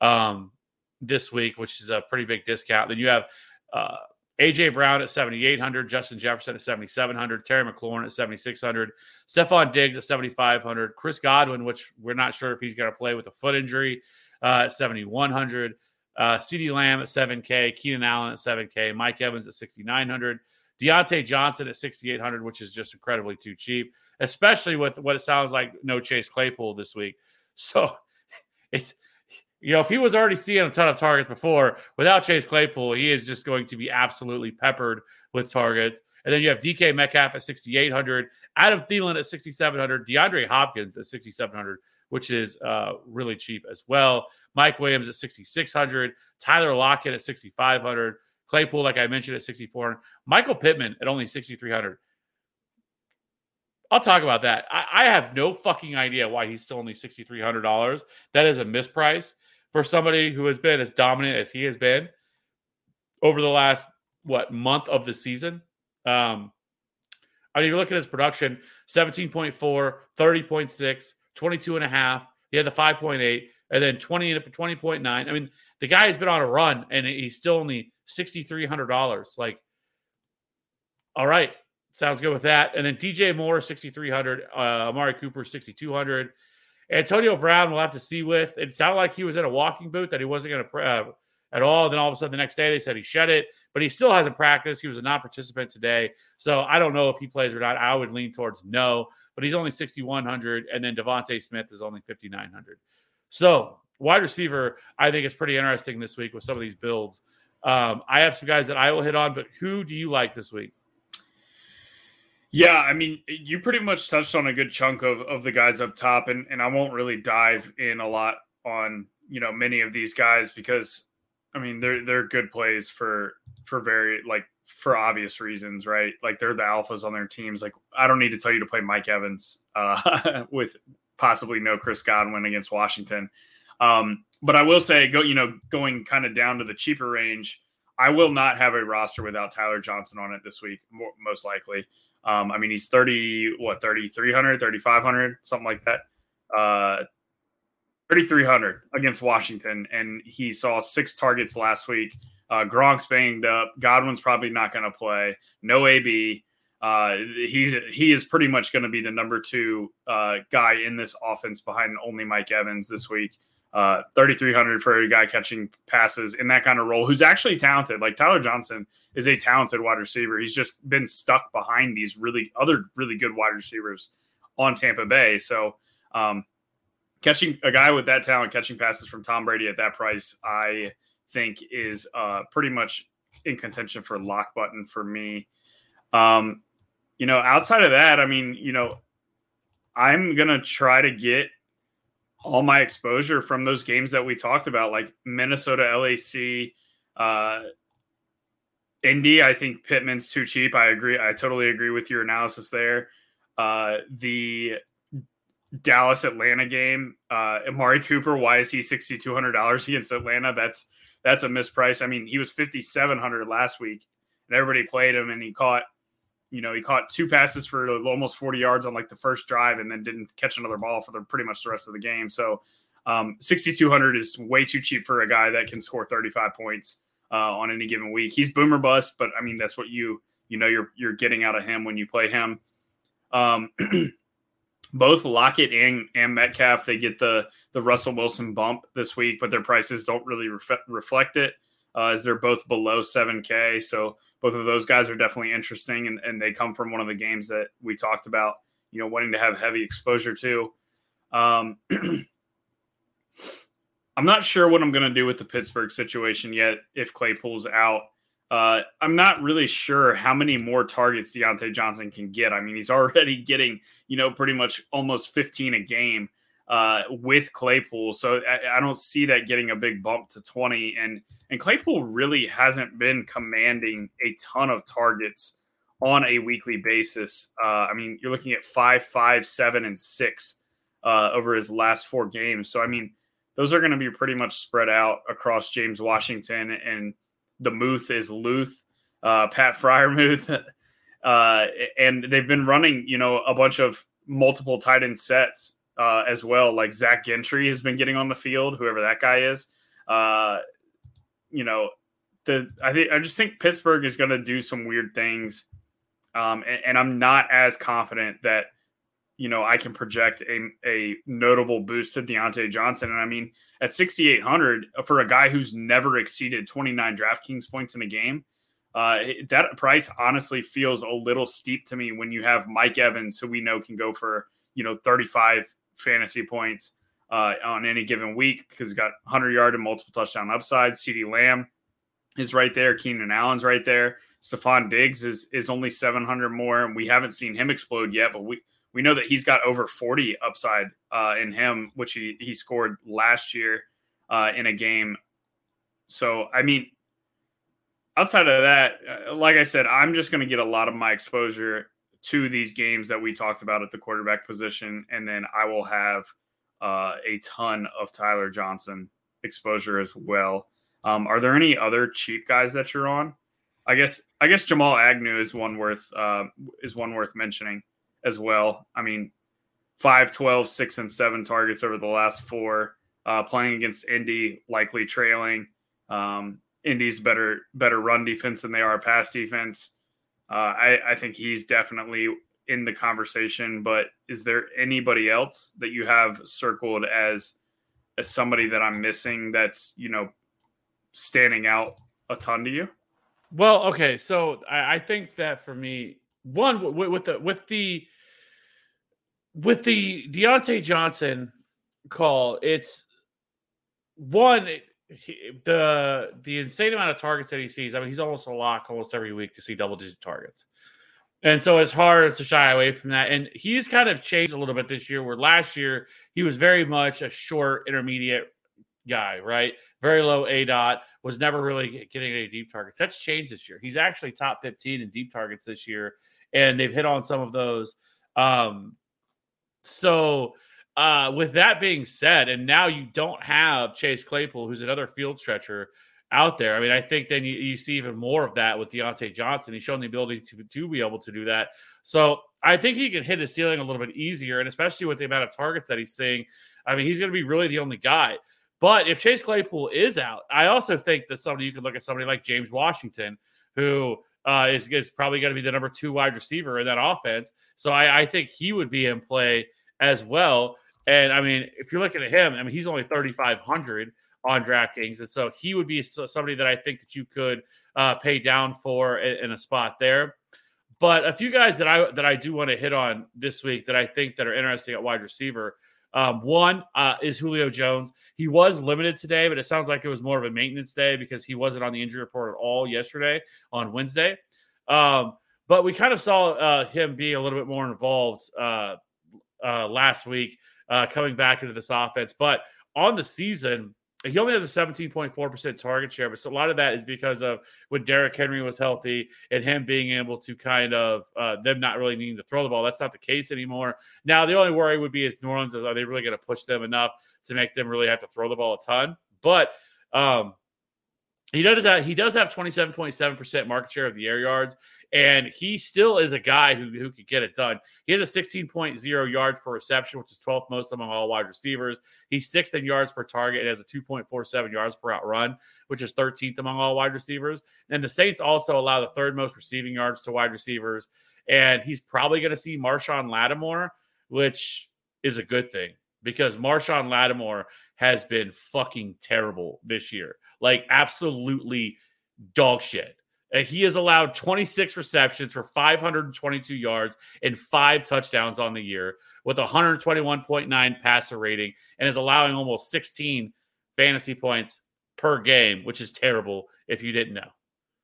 this week, which is a pretty big discount. Then you have A.J. Brown at 7,800, Justin Jefferson at 7,700, Terry McLaurin at 7,600, Stephon Diggs at 7,500, Chris Godwin, which we're not sure if he's going to play with a foot injury, at 7,100, CeeDee Lamb at 7K, Keenan Allen at 7K, Mike Evans at 6,900, Deontay Johnson at 6,800, which is just incredibly too cheap, especially with what it sounds like no Chase Claypool this week. So it's, if he was already seeing a ton of targets before, without Chase Claypool, he is just going to be absolutely peppered with targets. And then you have DK Metcalf at 6,800, Adam Thielen at 6,700, DeAndre Hopkins at 6,700, which is really cheap as well. Mike Williams at 6,600, Tyler Lockett at 6,500, Claypool, like I mentioned, at 6,400, Michael Pittman at only 6,300. I'll talk about that. I have no fucking idea why he's still only $6,300. That is a misprice for somebody who has been as dominant as he has been over the last, month of the season. You look at his production, 17.4, 30.6, 22.5. He had the 5.8, and then 20.9. The guy has been on a run, and he's still only $6,300. All right. Sounds good with that. And then DJ Moore, 6,300. Amari Cooper, 6,200. Antonio Brown, we'll have to see with. It sounded like he was in a walking boot, that he wasn't going to at all. Then all of a sudden the next day they said he shed it, but he still hasn't practiced. He was a non-participant today. So I don't know if he plays or not. I would lean towards no, but he's only 6,100. And then Devontae Smith is only 5,900. So wide receiver, I think is pretty interesting this week with some of these builds. I have some guys that I will hit on, but who do you like this week? Yeah, you pretty much touched on a good chunk of the guys up top, and I won't really dive in a lot on, many of these guys because, they're good plays for obvious reasons, right? They're the alphas on their teams. I don't need to tell you to play Mike Evans with possibly no Chris Godwin against Washington. But I will say, going kind of down to the cheaper range, I will not have a roster without Tyler Johnson on it this week, most likely. He's 3,300, 3,500, something like that. 3,300 against Washington, and he saw 6 targets last week. Gronk's banged up. Godwin's probably not going to play. No AB. He is pretty much going to be the number 2 guy in this offense behind only Mike Evans this week. 3,300 for a guy catching passes in that kind of role, who's actually talented. Tyler Johnson is a talented wide receiver. He's just been stuck behind these really good wide receivers on Tampa Bay. So catching a guy with that talent, catching passes from Tom Brady at that price, I think is pretty much in contention for lock button for me. Outside of that, I'm going to try to get all my exposure from those games that we talked about, like Minnesota, LAC, Indy. I think Pittman's too cheap. I agree. I totally agree with your analysis there. The Dallas Atlanta game, Amari Cooper, why is he $6,200 against Atlanta? That's a misprice. He was $5,700 last week, and everybody played him, and he caught 2 passes for almost 40 yards on the first drive, and then didn't catch another ball for pretty much the rest of the game. So $6,200 is way too cheap for a guy that can score 35 points on any given week. He's boomer bust, but I mean, that's what you're getting out of him when you play him. Both Lockett and Metcalf, they get the Russell Wilson bump this week, but their prices don't really reflect it, as they're both below 7K. So both of those guys are definitely interesting, and they come from one of the games that we talked about, wanting to have heavy exposure to. I'm not sure what I'm going to do with the Pittsburgh situation yet if Claypool's out. I'm not really sure how many more targets Diontae Johnson can get. I mean, he's already getting, pretty much almost 15 a game with Claypool. So I don't see that getting a big bump to 20. And Claypool really hasn't been commanding a ton of targets on a weekly basis. I mean, you're looking at 5, 5, 7, and 6 over his last 4 games. So, I mean, those are going to be pretty much spread out across James Washington, and the Muth is Luth, Pat Freiermuth. And they've been running, a bunch of multiple tight end sets as well. Like Zach Gentry has been getting on the field, whoever that guy is. I just think Pittsburgh is going to do some weird things. And I'm not as confident that, I can project a notable boost to Diontae Johnson. And I mean, at 6,800 for a guy who's never exceeded 29 DraftKings points in a game, that price honestly feels a little steep to me when you have Mike Evans, who we know can go for, 35 fantasy points on any given week because he's got 100-yard and multiple touchdown upside. CeeDee Lamb is right there. Keenan Allen's right there. Stephon Diggs is only 700 more, and we haven't seen him explode yet, but we know that he's got over 40 upside in him, which he scored last year in a game. So, I mean, outside of that, like I said, I'm just going to get a lot of my exposure to these games that we talked about at the quarterback position, and then I will have a ton of Tyler Johnson exposure as well. Are there any other cheap guys that you're on? I guess Jamal Agnew is one worth mentioning as well. I mean, 5, 12, 6, and 7 targets over the last 4, playing against Indy, likely trailing. Indy's better run defense than they are pass defense. I think he's definitely in the conversation, but is there anybody else that you have circled as somebody that I'm missing that's, standing out a ton to you? Well, okay. So I think that for me, one with the Diontae Johnson call, it's one, the insane amount of targets that he sees. I mean, he's almost a lock almost every week to see double-digit targets. And so it's hard to shy away from that. And he's kind of changed a little bit this year, where last year he was very much a short, intermediate guy, right? Very low ADOT, was never really getting any deep targets. That's changed this year. He's actually top 15 in deep targets this year, and they've hit on some of those. So with that being said, and now you don't have Chase Claypool, who's another field stretcher out there. I mean, I think then you see even more of that with Diontae Johnson. He's shown the ability to be able to do that. So I think he can hit his ceiling a little bit easier, and especially with the amount of targets that he's seeing, I mean, he's going to be really the only guy. But if Chase Claypool is out, I also think that you could look at somebody like James Washington, who is probably going to be the number 2 wide receiver in that offense. So I think he would be in play as well. And, I mean, if you're looking at him, I mean, he's only 3,500 on DraftKings. And so he would be somebody that I think that you could pay down for in a spot there. But a few guys that I do want to hit on this week that I think that are interesting at wide receiver. One is Julio Jones. He was limited today, but it sounds like it was more of a maintenance day because he wasn't on the injury report at all yesterday on Wednesday. But we kind of saw him be a little bit more involved last week coming back into this offense. But on the season, he only has a 17.4% target share, but a lot of that is because of when Derrick Henry was healthy and him being able to kind of them not really needing to throw the ball. That's not the case anymore. Now, the only worry would be is New Orleans, are they really going to push them enough to make them really have to throw the ball a ton? But He does have 27.7% market share of the air yards, and he still is a guy who could get it done. He has a 16.0 yards per reception, which is 12th most among all wide receivers. He's 6th in yards per target and has a 2.47 yards per out run, which is 13th among all wide receivers. And the Saints also allow the 3rd most receiving yards to wide receivers, and he's probably going to see Marshawn Lattimore, which is a good thing because Marshawn Lattimore has been fucking terrible this year. Like absolutely dog shit. And he has allowed 26 receptions for 522 yards and 5 touchdowns on the year with 121.9 passer rating and is allowing almost 16 fantasy points per game, which is terrible if you didn't know.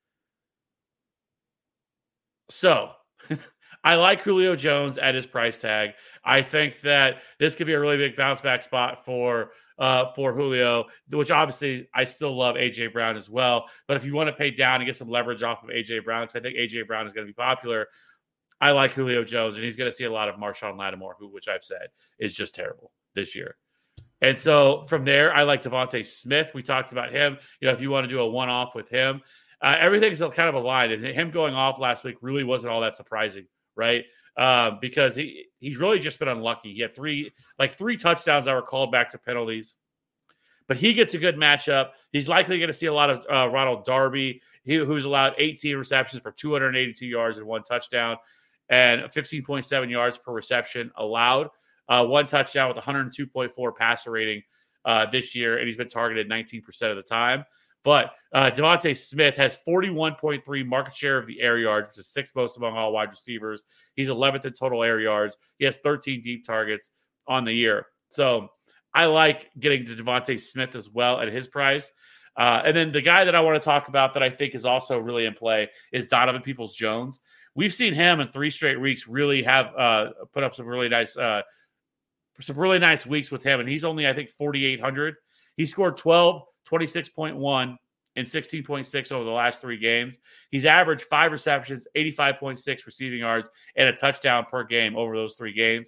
So I like Julio Jones at his price tag. I think that this could be a really big bounce back spot for Julio, which obviously I still love A.J. Brown as well. But if you want to pay down and get some leverage off of A.J. Brown, because I think A.J. Brown is going to be popular, I like Julio Jones, and he's going to see a lot of Marshawn Lattimore, which I've said is just terrible this year. And so from there, I like Devontae Smith. We talked about him. If you want to do a one-off with him, everything's kind of aligned. And him going off last week really wasn't all that surprising, right? Because he's really just been unlucky. He had three touchdowns that were called back to penalties. But he gets a good matchup. He's likely going to see a lot of Ronald Darby, who's allowed 18 receptions for 282 yards and 1 touchdown and 15.7 yards per reception allowed. 1 touchdown with 102.4 passer rating this year, and he's been targeted 19% of the time. But Devontae Smith has 41.3 market share of the air yards, which is 6th most among all wide receivers. He's 11th in total air yards. He has 13 deep targets on the year. So I like getting to Devontae Smith as well at his price. And then the guy that I want to talk about that I think is also really in play is Donovan Peoples-Jones. We've seen him in 3 straight weeks really have put up some really nice weeks with him. And he's only, I think, 4,800. He scored 12, 26.1, and 16.6 over the last 3 games. He's averaged 5 receptions, 85.6 receiving yards, and a touchdown per game over those 3 games.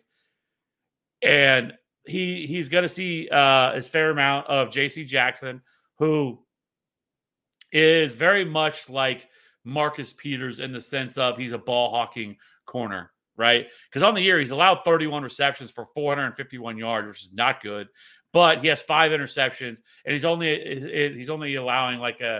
And he's going to see his fair amount of J.C. Jackson, who is very much like Marcus Peters in the sense of he's a ball-hawking corner, right? Because on the year, he's allowed 31 receptions for 451 yards, which is not good. But he has 5 interceptions, and he's only allowing like a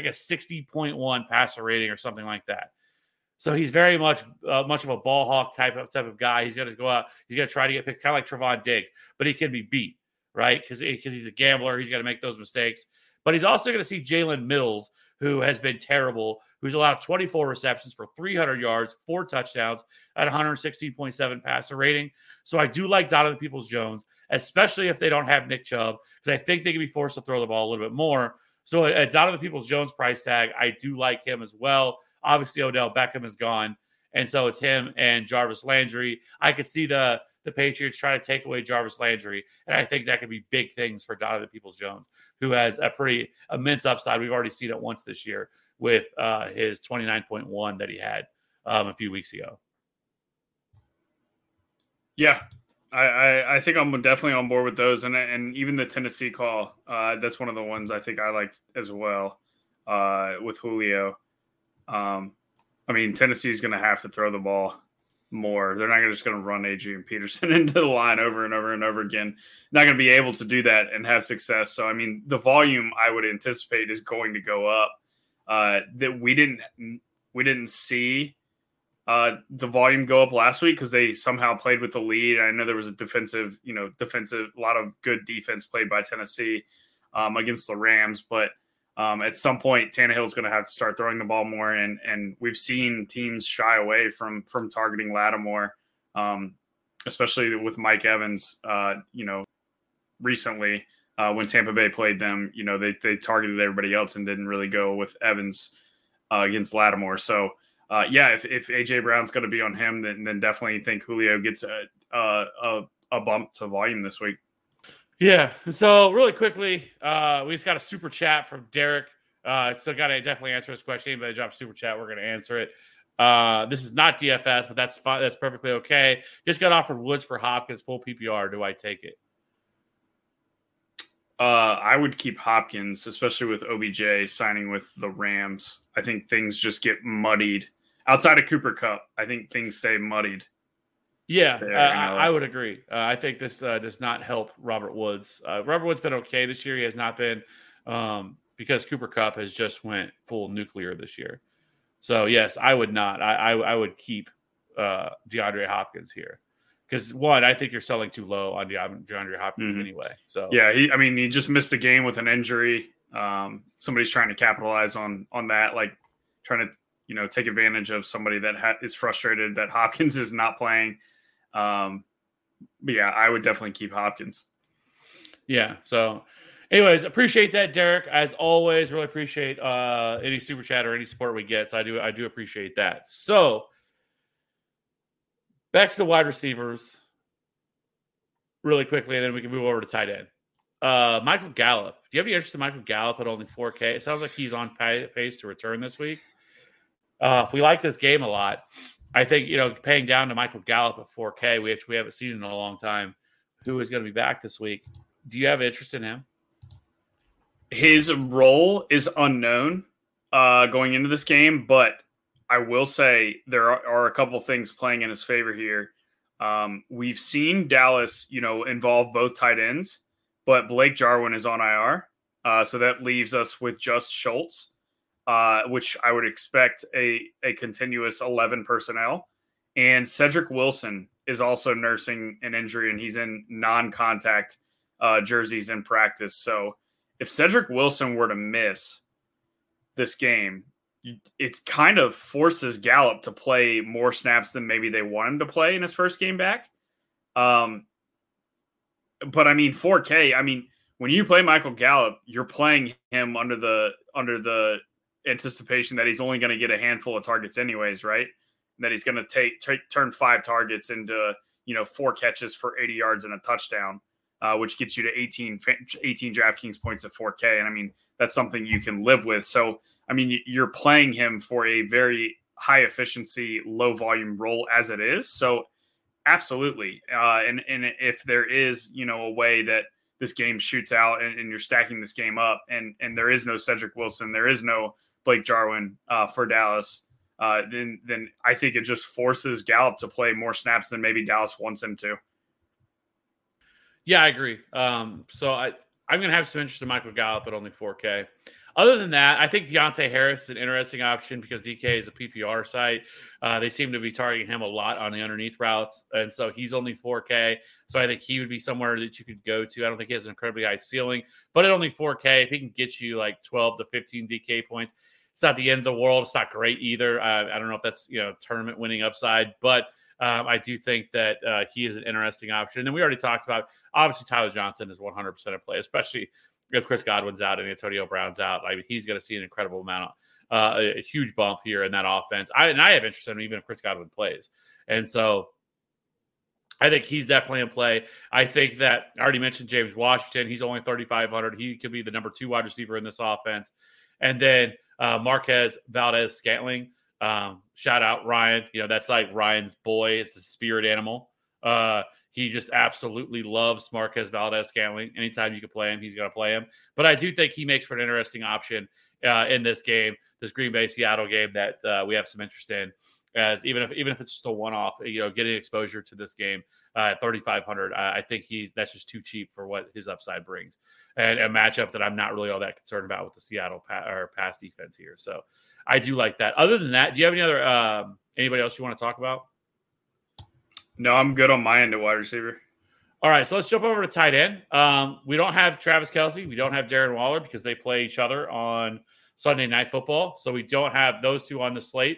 60.1 passer rating or something like that. So he's very much of a ball hawk type of guy. He's going to go out. He's going to try to get picked, kind of like Trevon Diggs, but he can be beat, right? Because he's a gambler. He's got to make those mistakes. But he's also going to see Jalen Mills, who has been terrible, who's allowed 24 receptions for 300 yards, 4 touchdowns, at 116.7 passer rating. So I do like Donovan Peoples-Jones, especially if they don't have Nick Chubb, because I think they can be forced to throw the ball a little bit more. So at Donovan Peoples-Jones price tag, I do like him as well. Obviously, Odell Beckham is gone, and so it's him and Jarvis Landry. I could see the Patriots try to take away Jarvis Landry, and I think that could be big things for Donovan Peoples-Jones, who has a pretty immense upside. We've already seen it once this year with his 29.1 that he had a few weeks ago. Yeah, I think I'm definitely on board with those, and even the Tennessee call. That's one of the ones I think I like as well with Julio. I mean, Tennessee's going to have to throw the ball more. They're not just going to run Adrian Peterson into the line over and over and over again. Not going to be able to do that and have success. So, I mean, the volume I would anticipate is going to go up. That we didn't see the volume go up last week because they somehow played with the lead. I know there was a defensive, a lot of good defense played by Tennessee against the Rams, but at some point, Tannehill is going to have to start throwing the ball more, and we've seen teams shy away from targeting Lattimore, especially with Mike Evans. Recently when Tampa Bay played them, they targeted everybody else and didn't really go with Evans against Lattimore. So if AJ Brown's going to be on him, then definitely think Julio gets a bump to volume this week. Yeah. So really quickly, we just got a super chat from Derek. Still got to definitely answer this question. Anybody drop a super chat, we're going to answer it. This is not DFS, but that's fine. That's perfectly okay. Just got offered Woods for Hopkins, full PPR. Do I take it? I would keep Hopkins, especially with OBJ signing with the Rams. I think things just get muddied. Outside of Cooper Kupp, I think things stay muddied. Yeah, I would agree. I think this does not help Robert Woods. Robert Woods been okay this year. He has not been because Cooper Kupp has just went full nuclear this year. So, yes, I would not. I would keep DeAndre Hopkins here. Because, one, I think you're selling too low on DeAndre Hopkins anyway. So yeah, he just missed the game with an injury. Somebody's trying to capitalize on that, like trying to take advantage of somebody that is frustrated that Hopkins is not playing. But yeah, I would definitely keep Hopkins. Yeah. So, anyways, appreciate that, Derek. As always, really appreciate any super chat or any support we get. So I do appreciate that. So, back to the wide receivers really quickly, and then we can move over to tight end. Michael Gallup. Do you have any interest in Michael Gallup at only 4K? It sounds like he's on pace to return this week. We like this game a lot. I think, paying down to Michael Gallup at 4K, which we haven't seen in a long time, who is going to be back this week. Do you have interest in him? His role is unknown going into this game, but I will say there are a couple things playing in his favor here. We've seen Dallas, involve both tight ends, but Blake Jarwin is on IR. So that leaves us with just Schultz, which I would expect a continuous 11 personnel. And Cedric Wilson is also nursing an injury, and he's in non-contact jerseys in practice. So if Cedric Wilson were to miss this game, it kind of forces Gallup to play more snaps than maybe they want him to play in his first game back. But 4K, when you play Michael Gallup, you're playing him under the anticipation that he's only going to get a handful of targets anyways, right? That he's going to turn 5 targets into, 4 catches for 80 yards and a touchdown, which gets you to 18 DraftKings points at 4K. And that's something you can live with. So, you're playing him for a very high efficiency, low volume role as it is. So absolutely. And if there is, a way that this game shoots out and you're stacking this game up and there is no Cedric Wilson, there is no Blake Jarwin for Dallas, then I think it just forces Gallup to play more snaps than maybe Dallas wants him to. Yeah, I agree. So I'm going to have some interest in Michael Gallup at only 4K. Other than that, I think Deontay Harris is an interesting option because DK is a PPR site. They seem to be targeting him a lot on the underneath routes, and so he's only 4K. So I think he would be somewhere that you could go to. I don't think he has an incredibly high ceiling, but at only 4K, if he can get you like 12 to 15 DK points, it's not the end of the world. It's not great either. I don't know if that's tournament winning upside, but I do think that he is an interesting option. And then we already talked about, obviously, Tyler Johnson is 100% a play, especially if Chris Godwin's out and Antonio Brown's out. He's going to see an incredible amount of a huge bump here in that offense. I have interest in him even if Chris Godwin plays. And so I think he's definitely in play. I think that I already mentioned James Washington. He's only 3,500. He could be the number 2 wide receiver in this offense. And then Marquez Valdez-Scantling. Shout out Ryan. That's like Ryan's boy. It's a spirit animal. He just absolutely loves Marquez Valdez-Scantling. Anytime you can play him, he's going to play him. But I do think he makes for an interesting option in this game, this Green Bay-Seattle game that we have some interest in. As even if it's just a one-off, getting exposure to this game at 3,500, I think that's just too cheap for what his upside brings, and a matchup that I'm not really all that concerned about with the Seattle pass defense here. So I do like that. Other than that, do you have any other anybody else you want to talk about? No, I'm good on my end of wide receiver. All right, so let's jump over to tight end. We don't have Travis Kelce. We don't have Darren Waller because they play each other on Sunday Night Football. So we don't have those two on the slate.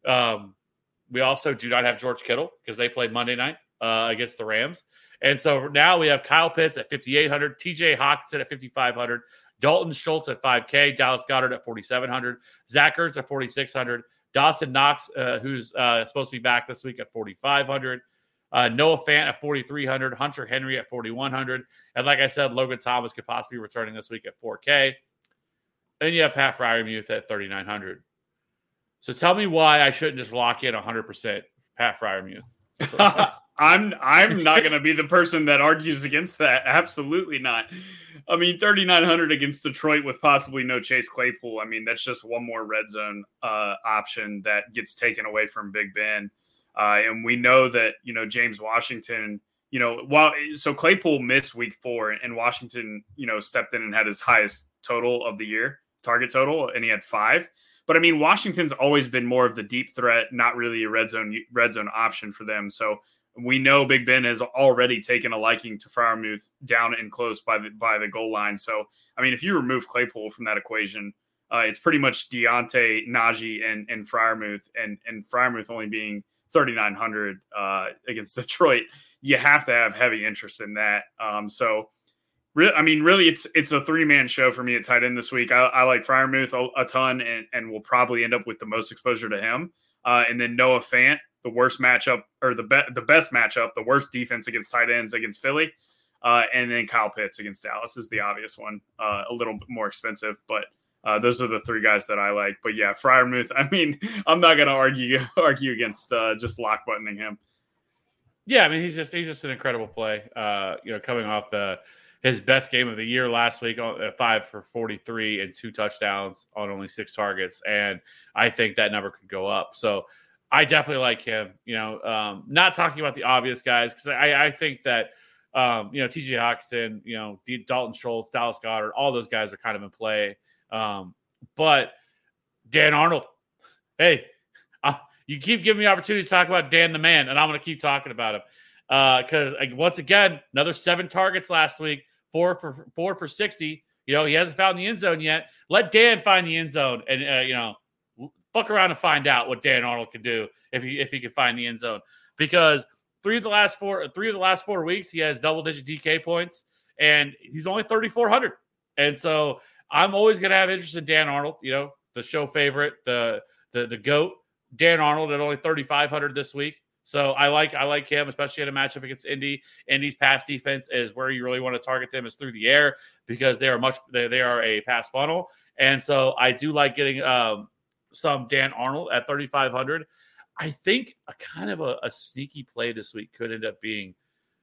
We also do not have George Kittle because they played Monday night against the Rams. And so now we have Kyle Pitts at 5,800, TJ Hockenson at 5,500, Dalton Schultz at 5K, Dallas Goedert at 4,700, Zach Ertz at 4,600, Dawson Knox, who's supposed to be back this week, at 4,500. Noah Fant at 4,300, Hunter Henry at 4,100. And like I said, Logan Thomas could possibly be returning this week at 4K. And you have Pat Freiermuth at 3,900. So tell me why I shouldn't just lock in 100% Pat Freiermuth. I'm not going to be the person that argues against that. Absolutely not. I mean, 3,900 against Detroit with possibly no Chase Claypool. I mean, that's just one more red zone option that gets taken away from Big Ben. And we know that, James Washington, so Claypool missed week 4 and Washington, stepped in and had his highest total of the year, target total, and he had 5. But I mean, Washington's always been more of the deep threat, not really a red zone option for them. So we know Big Ben has already taken a liking to Freiermuth down and close by the goal line. So, I mean, if you remove Claypool from that equation, it's pretty much Deontay, Najee, and Freiermuth, and Freiermuth only being 3,900 against Detroit. You have to have heavy interest in that. Really, it's a 3-man show for me at tight end this week. I like Freiermuth a ton, and will probably end up with the most exposure to him. And then Noah Fant, the worst matchup, or the best matchup, the worst defense against tight ends against Philly. And then Kyle Pitts against Dallas is the obvious one, a little bit more expensive, but those are the 3 guys that I like. But yeah, Freiermuth, I mean, I'm not going to argue against just lock buttoning him. Yeah, I mean, he's just an incredible play. Coming off his best game of the year last week, 5 for 43 and 2 touchdowns on only 6 targets, and I think that number could go up. So I definitely like him. Not talking about the obvious guys, because I think that T.J. Hawkinson, Dalton Schultz, Dallas Goedert, all those guys are kind of in play. But Dan Arnold, hey. You keep giving me opportunities to talk about Dan the man, and I'm going to keep talking about him. Because, once again, another 7 targets last week, 4 for 60. He hasn't found the end zone yet. Let Dan find the end zone and, fuck around and find out what Dan Arnold can do if he can find the end zone. Because 3 of the last 4 weeks, he has double-digit DK points, and he's only 3,400. And so I'm always going to have interest in Dan Arnold, the show favorite, the GOAT. Dan Arnold at only 3,500 this week. So I like him, especially in a matchup against Indy. Indy's pass defense is where you really want to target them, is through the air, because they are a pass funnel. And so I do like getting some Dan Arnold at 3,500. I think a kind of a sneaky play this week could end up being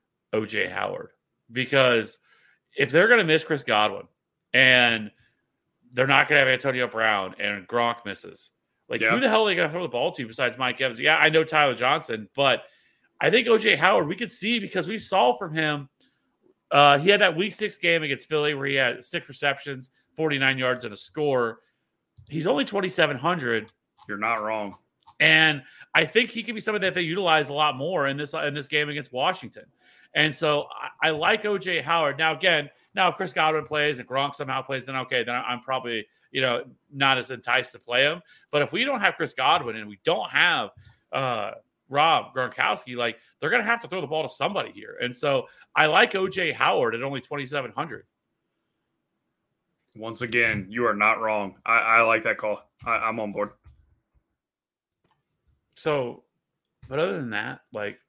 OJ Howard, because if they're going to miss Chris Godwin and they're not going to have Antonio Brown and Gronk misses, who the hell are they going to throw the ball to besides Mike Evans? Yeah, I know Tyler Johnson, but I think OJ Howard, we could see, because we saw from him, he had that week 6 game against Philly where he had 6 receptions, 49 yards, and a score. He's only 2,700. You're not wrong. And I think he can be somebody that they utilize a lot more in this game against Washington. And so I like OJ Howard. Now, again, if Chris Godwin plays and Gronk somehow plays, then okay, then I'm probably not as enticed to play him. But if we don't have Chris Godwin and we don't have Rob Gronkowski, they're going to have to throw the ball to somebody here. And so I like OJ Howard at only 2,700. Once again, you are not wrong. I like that call. I'm on board. So, but other than that,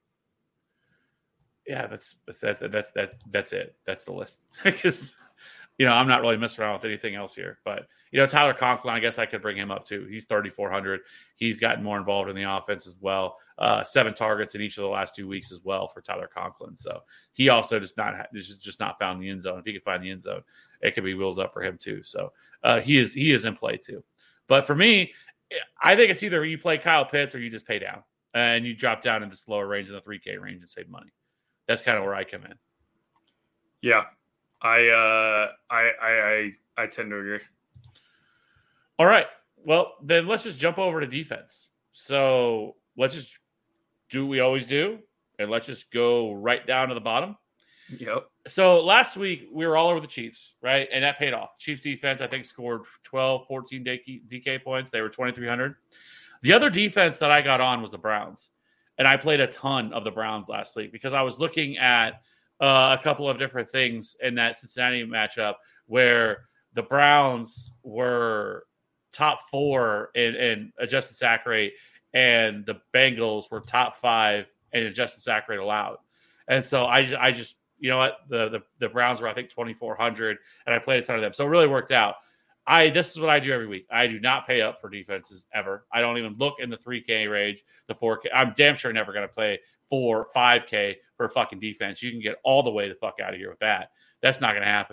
yeah, that's it. That's the list. Because I'm not really messing around with anything else here. But Tyler Conklin, I guess I could bring him up too. He's 3,400. He's gotten more involved in the offense as well. 7 targets in each of the last 2 weeks as well for Tyler Conklin. So he also just not found the end zone. If he could find the end zone, it could be wheels up for him too. So he is in play too. But for me, I think it's either you play Kyle Pitts or you just pay down and you drop down into slower range in the 3K range and save money. That's kind of where I come in. Yeah, I tend to agree. All right. Well, then let's just jump over to defense. So let's just do what we always do, and let's just go right down to the bottom. Yep. So last week we were all over the Chiefs, right? And that paid off. Chiefs defense, I think, scored 12, 14 DK points. They were 2,300. The other defense that I got on was the Browns. And I played a ton of the Browns last week because I was looking at a couple of different things in that Cincinnati matchup where the Browns were top 4 in adjusted sack rate and the Bengals were top 5 in adjusted sack rate allowed. And so I just you know what, the Browns were, I think, 2,400, and I played a ton of them. So it really worked out. This is what I do every week. I do not pay up for defenses ever. I don't even look in the 3K range, the 4K. I'm damn sure never going to play 4 or 5K for a fucking defense. You can get all the way the fuck out of here with that. That's not going to happen.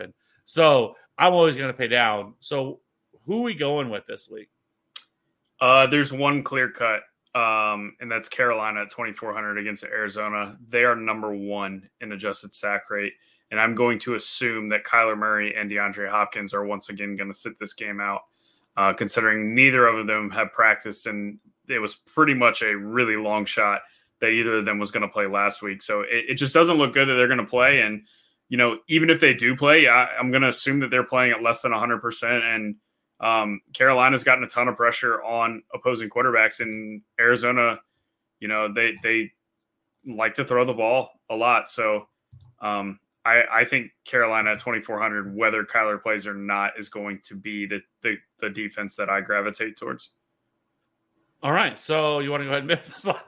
So I'm always going to pay down. So who are we going with this week? There's one clear cut, and that's Carolina at 2,400 against Arizona. They are number 1 in adjusted sack rate, and I'm going to assume that Kyler Murray and DeAndre Hopkins are once again going to sit this game out, considering neither of them have practiced, and it was pretty much a really long shot that either of them was going to play last week. So it just doesn't look good that they're going to play. And, even if they do play, I'm going to assume that they're playing at less than 100%. And Carolina's gotten a ton of pressure on opposing quarterbacks, and Arizona, they like to throw the ball a lot. So I think Carolina at 2,400, whether Kyler plays or not, is going to be the defense that I gravitate towards. All right. So you want to go ahead and make this line?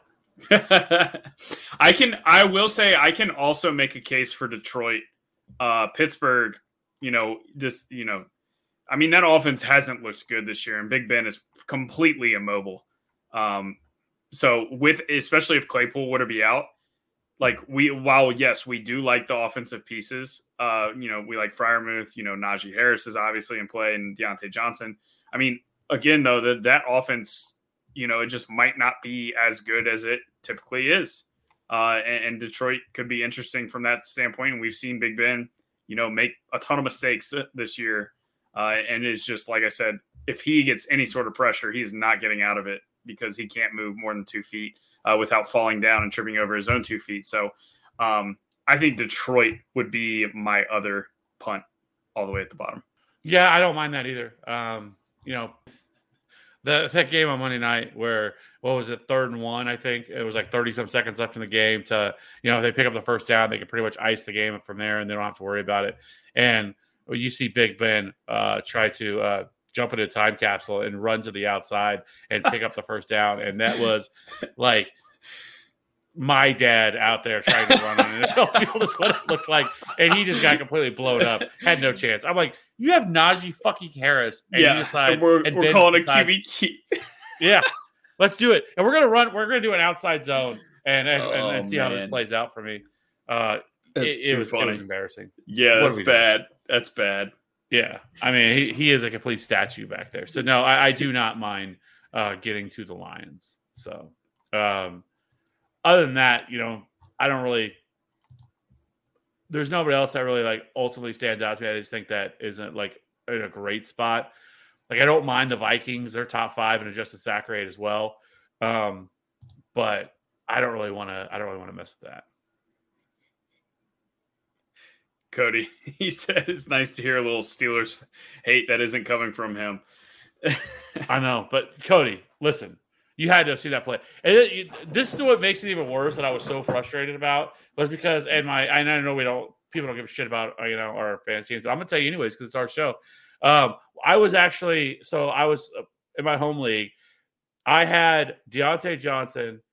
I will say I can also make a case for Detroit. Pittsburgh, that offense hasn't looked good this year, and Big Ben is completely immobile. So especially if Claypool were to be out, while yes, we do like the offensive pieces, we like Freiermuth, Najee Harris is obviously in play, and Deontay Johnson. I mean, again, though, that offense, it just might not be as good as it typically is. And Detroit could be interesting from that standpoint. And we've seen Big Ben, make a ton of mistakes this year. And it's just, like I said, if he gets any sort of pressure, he's not getting out of it because he can't move more than 2 feet without falling down and tripping over his own 2 feet. So I think Detroit would be my other punt all the way at the bottom. Yeah, I don't mind that either. That game on Monday night where, what was it, 3rd and 1, I think. It was like 30-some seconds left in the game to, if they pick up the first down, they can pretty much ice the game from there, and they don't have to worry about it. And you see Big Ben try to jump into a time capsule and run to the outside and pick up the first down. And that was like my dad out there trying to run on an NFL field is what it looked like. And he just got completely blown up. Had no chance. I'm like, you have Najee fucking Harris. And you decide, we're calling a QB. Yeah, let's do it. And we're going to do an outside zone and see how this plays out for me. It was embarrassing. Yeah, that's bad. That's bad. Yeah. I mean, he is a complete statue back there. So, no, I do not mind getting to the Lions. So, other than that, I don't really – there's nobody else that really, ultimately stands out to me. I just think that isn't, in a great spot. I don't mind the Vikings. They're top 5 in adjusted sack rate as well. But I don't really want to mess with that. Cody, he said it's nice to hear a little Steelers hate that isn't coming from him. I know, but Cody, listen, you had to have seen that play. And this is what makes it even worse that I was so frustrated about was because, I know people don't give a shit about, our fantasy teams, but I'm going to tell you anyways, because it's our show. I was in my home league. I had Deontay Johnson.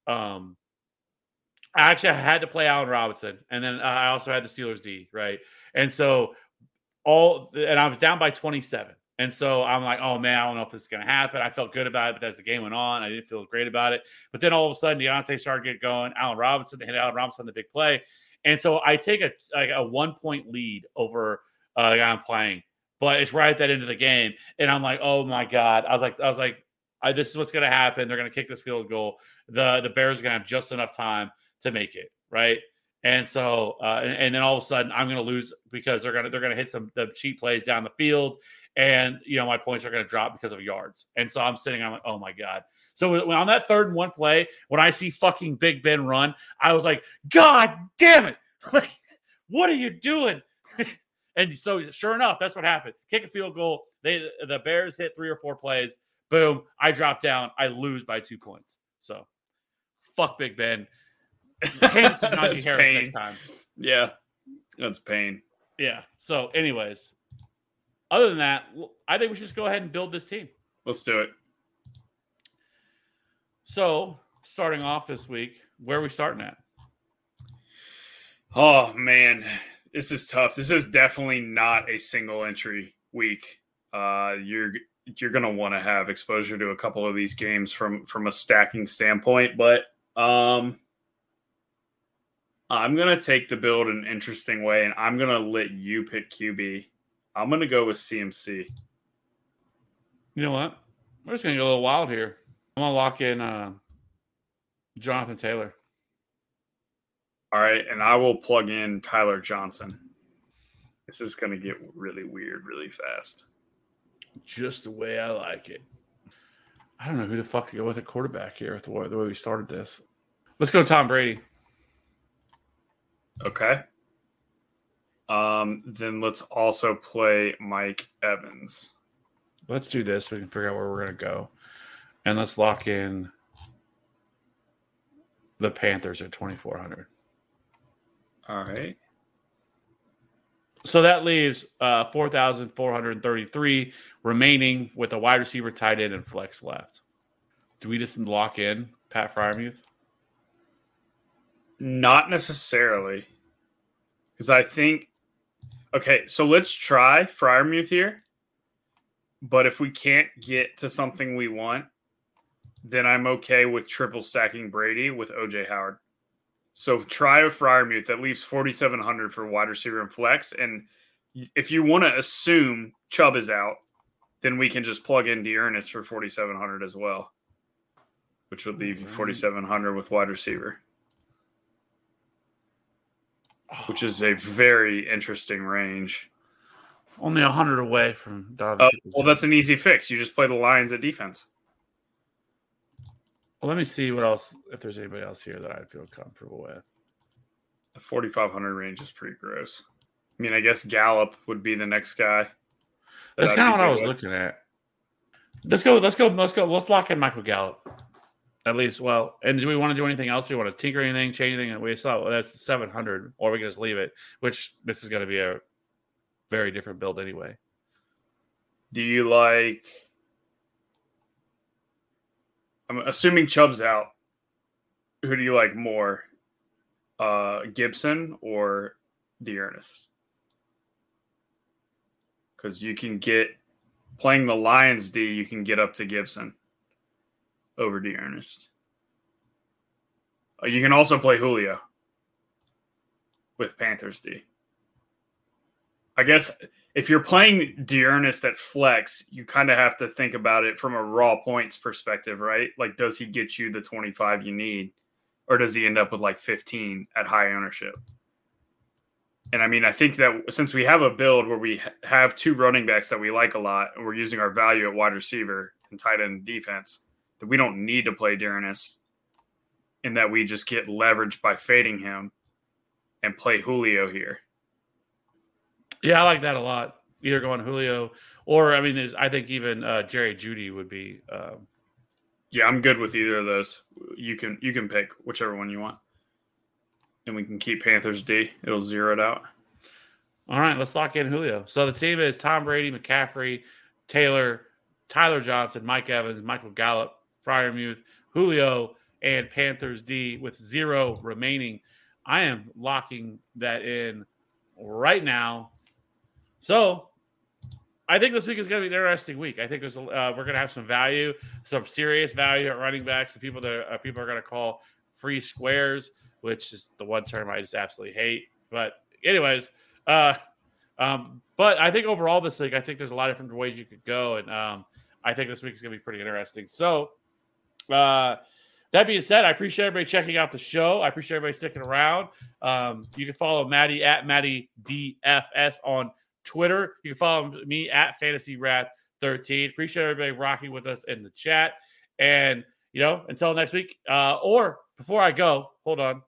I had to play Allen Robinson, and then I also had the Steelers D, right? And so I was down by 27. And so I'm like, oh man, I don't know if this is going to happen. I felt good about it, but as the game went on, I didn't feel great about it. But then all of a sudden, Deontay started to get going. They hit Allen Robinson on the big play. And so I take a 1-point lead over the guy I'm playing, but it's right at that end of the game. And I'm like, oh my God. I was like, this is what's going to happen. They're going to kick this field goal. The Bears are going to have just enough time to make it, right? And so, and then all of a sudden, I'm going to lose because they're going to hit the cheap plays down the field, and my points are going to drop because of yards. And so I'm like, oh my God. So when on that 3rd and 1 play, when I see fucking Big Ben run, I was like, God damn it! Like, what are you doing? And so, sure enough, that's what happened. Kick a field goal. The Bears hit 3 or 4 plays. Boom! I drop down. I lose by 2 points. So, fuck Big Ben. Hand it to Najee Harris pain. Next time. Yeah, that's pain. Yeah. So, anyways, other than that, I think we should just go ahead and build this team. Let's do it. So, starting off this week, where are we starting at? Oh man, this is tough. This is definitely not a single entry week. You're going to want to have exposure to a couple of these games from a stacking standpoint, but I'm going to take the build an interesting way, and I'm going to let you pick QB I'm going to go with CMC. You know what? We're just going to go a little wild here. I'm going to lock in Jonathan Taylor. All right, and I will plug in Tyler Johnson. This is going to get really weird really fast. Just the way I like it. I don't know who the fuck to go with a quarterback here with the way we started this. Let's go Tom Brady. Okay. Then let's also play Mike Evans. Let's do this. We can figure out where we're going to go. And let's lock in the Panthers at 2,400. All right. So that leaves 4,433 remaining with a wide receiver, tight end, and flex left. Do we just lock in Pat Freiermuth? Not necessarily. Because I think, okay, so let's try Freiermuth here. But if we can't get to something we want, then I'm okay with triple stacking Brady with OJ Howard. So try a Freiermuth. That leaves 4,700 for wide receiver and flex. And if you want to assume Chubb is out, then we can just plug in Dearness for 4,700 as well, which would leave you 4,700 with wide receiver, which is a very interesting range. Only 100 away from Donovan. Well, that's an easy fix. You just play the Lions at defense. Well, let me see what else, if there's anybody else here that I feel comfortable with. The 4,500 range is pretty gross. I mean, I guess Gallup would be the next guy. That's kind of what I was looking at. Let's go. Let's lock in Michael Gallup. At least, well, and do we want to do anything else? Do we want to tinker anything, change anything? We saw that's 700, or we can just leave it, which this is going to be a very different build anyway. Do you like... I'm assuming Chubb's out. Who do you like more? Gibson or Dearness? Because you can get, playing the Lions D, you can get up to Gibson over Dearness. You can also play Julio with Panthers D. I guess if you're playing Dearness at flex, you kind of have to think about it from a raw points perspective, right? Like, does he get you the 25 you need? Or does he end up with like 15 at high ownership? And I mean, I think that since we have a build where we have two running backs that we like a lot, and we're using our value at wide receiver and tight end defense, that we don't need to play Dearness, and that we just get leverage by fading him and play Julio here. Yeah, I like that a lot. Either going Julio or, I mean, I think even Jerry Jeudy would be. Yeah, I'm good with either of those. You can pick whichever one you want. And we can keep Panthers D. It'll zero it out. All right, let's lock in Julio. So the team is Tom Brady, McCaffrey, Taylor, Tyler Johnson, Mike Evans, Michael Gallup, Freiermuth, Julio, and Panthers D with 0 remaining. I am locking that in right now. So I think this week is going to be an interesting week. I think there's we're going to have some value, some serious value at running backs. The people that people are going to call free squares, which is the one term I just absolutely hate. But anyways, but I think overall this week, I think there's a lot of different ways you could go, and I think this week is going to be pretty interesting. So that being said, I appreciate everybody checking out the show. I appreciate everybody sticking around. You can follow Maddie at MaddieDFS on Twitter. You can follow me at FantasyWrath13. Appreciate everybody rocking with us in the chat. And, until next week, or before I go, hold on.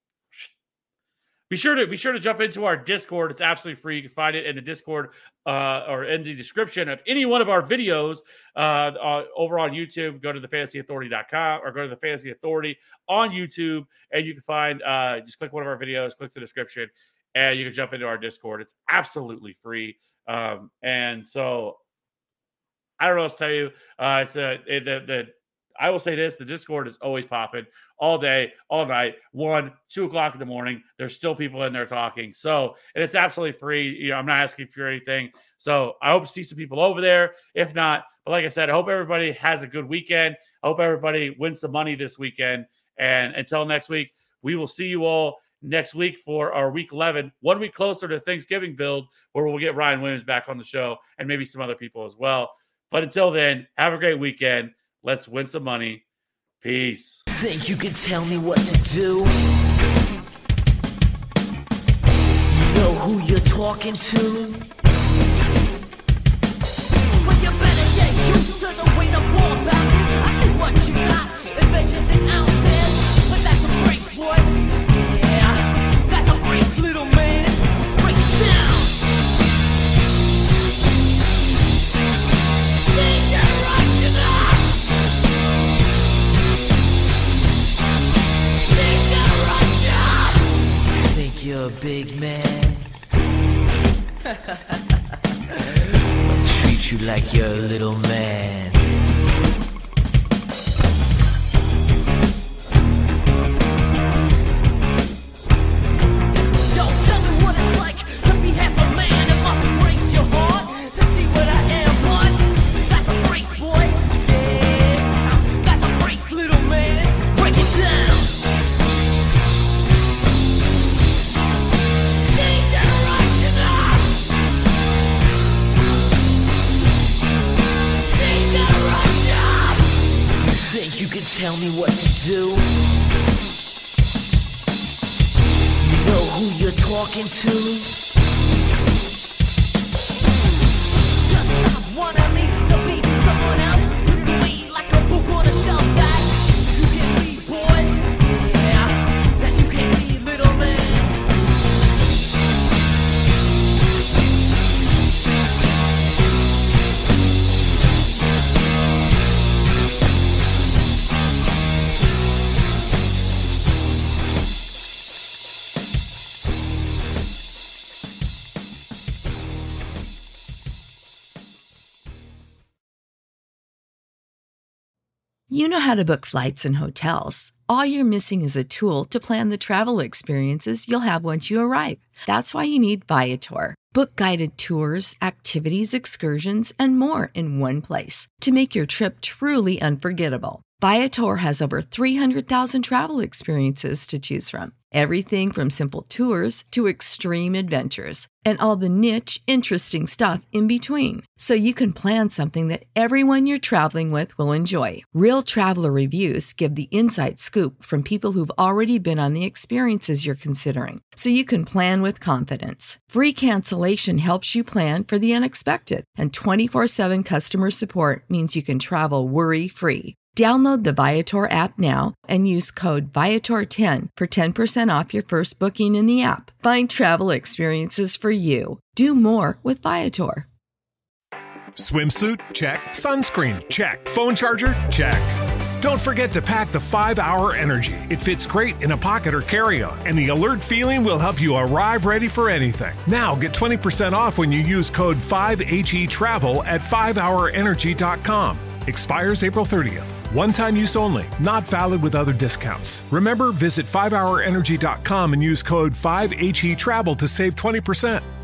Be sure to jump into our Discord. It's absolutely free. You can find it in the Discord or in the description of any one of our videos over on YouTube. Go to thefantasyauthority.com or go to the Fantasy Authority on YouTube, and you can find just click one of our videos, click the description, and you can jump into our Discord. It's absolutely free. And so I don't know what to tell you. I will say this: the Discord is always popping all day, all night, 1, 2 o'clock in the morning. There's still people in there talking. So, and it's absolutely free. I'm not asking for anything. So I hope to see some people over there. If not, but like I said, I hope everybody has a good weekend. I hope everybody wins some money this weekend. And until next week, we will see you all next week for our week 11, 1 week closer to Thanksgiving build, where we'll get Ryan Williams back on the show and maybe some other people as well. But until then, have a great weekend. Let's win some money. Peace. Think you can tell me what to do? Know who you're talking to? Well, you better get used to the way the war back. I see what you got, it measures in ounces. But that's a brace, boy. Yeah, that's a brace, little man. Break it down. Think you're a big man. I'll treat you like you're a little man. Yo, tell me what it's like to be half a man. It must break your heart to see what I am, but that's a brace, boy. Yeah, that's a brace, little man. Break it down. Think you can tell me what to do? You know who you're talking to? Just stop wanting me to be someone else. You can read like a book on a shelf that you can read, boy. Yeah, that you can read, little man. You know how to book flights and hotels. All you're missing is a tool to plan the travel experiences you'll have once you arrive. That's why you need Viator. Book guided tours, activities, excursions, and more in one place to make your trip truly unforgettable. Viator has over 300,000 travel experiences to choose from. Everything from simple tours to extreme adventures and all the niche, interesting stuff in between. So you can plan something that everyone you're traveling with will enjoy. Real traveler reviews give the inside scoop from people who've already been on the experiences you're considering. So you can plan with confidence. Free cancellation helps you plan for the unexpected. And 24/7 customer support means you can travel worry-free. Download the Viator app now and use code Viator10 for 10% off your first booking in the app. Find travel experiences for you. Do more with Viator. Swimsuit? Check. Sunscreen? Check. Phone charger? Check. Don't forget to pack the 5-Hour Energy. It fits great in a pocket or carry-on, and the alert feeling will help you arrive ready for anything. Now get 20% off when you use code 5HETRAVEL at 5hourenergy.com. Expires April 30th. One-time use only. Not valid with other discounts. Remember, visit 5hourenergy.com and use code 5HETRAVEL to save 20%.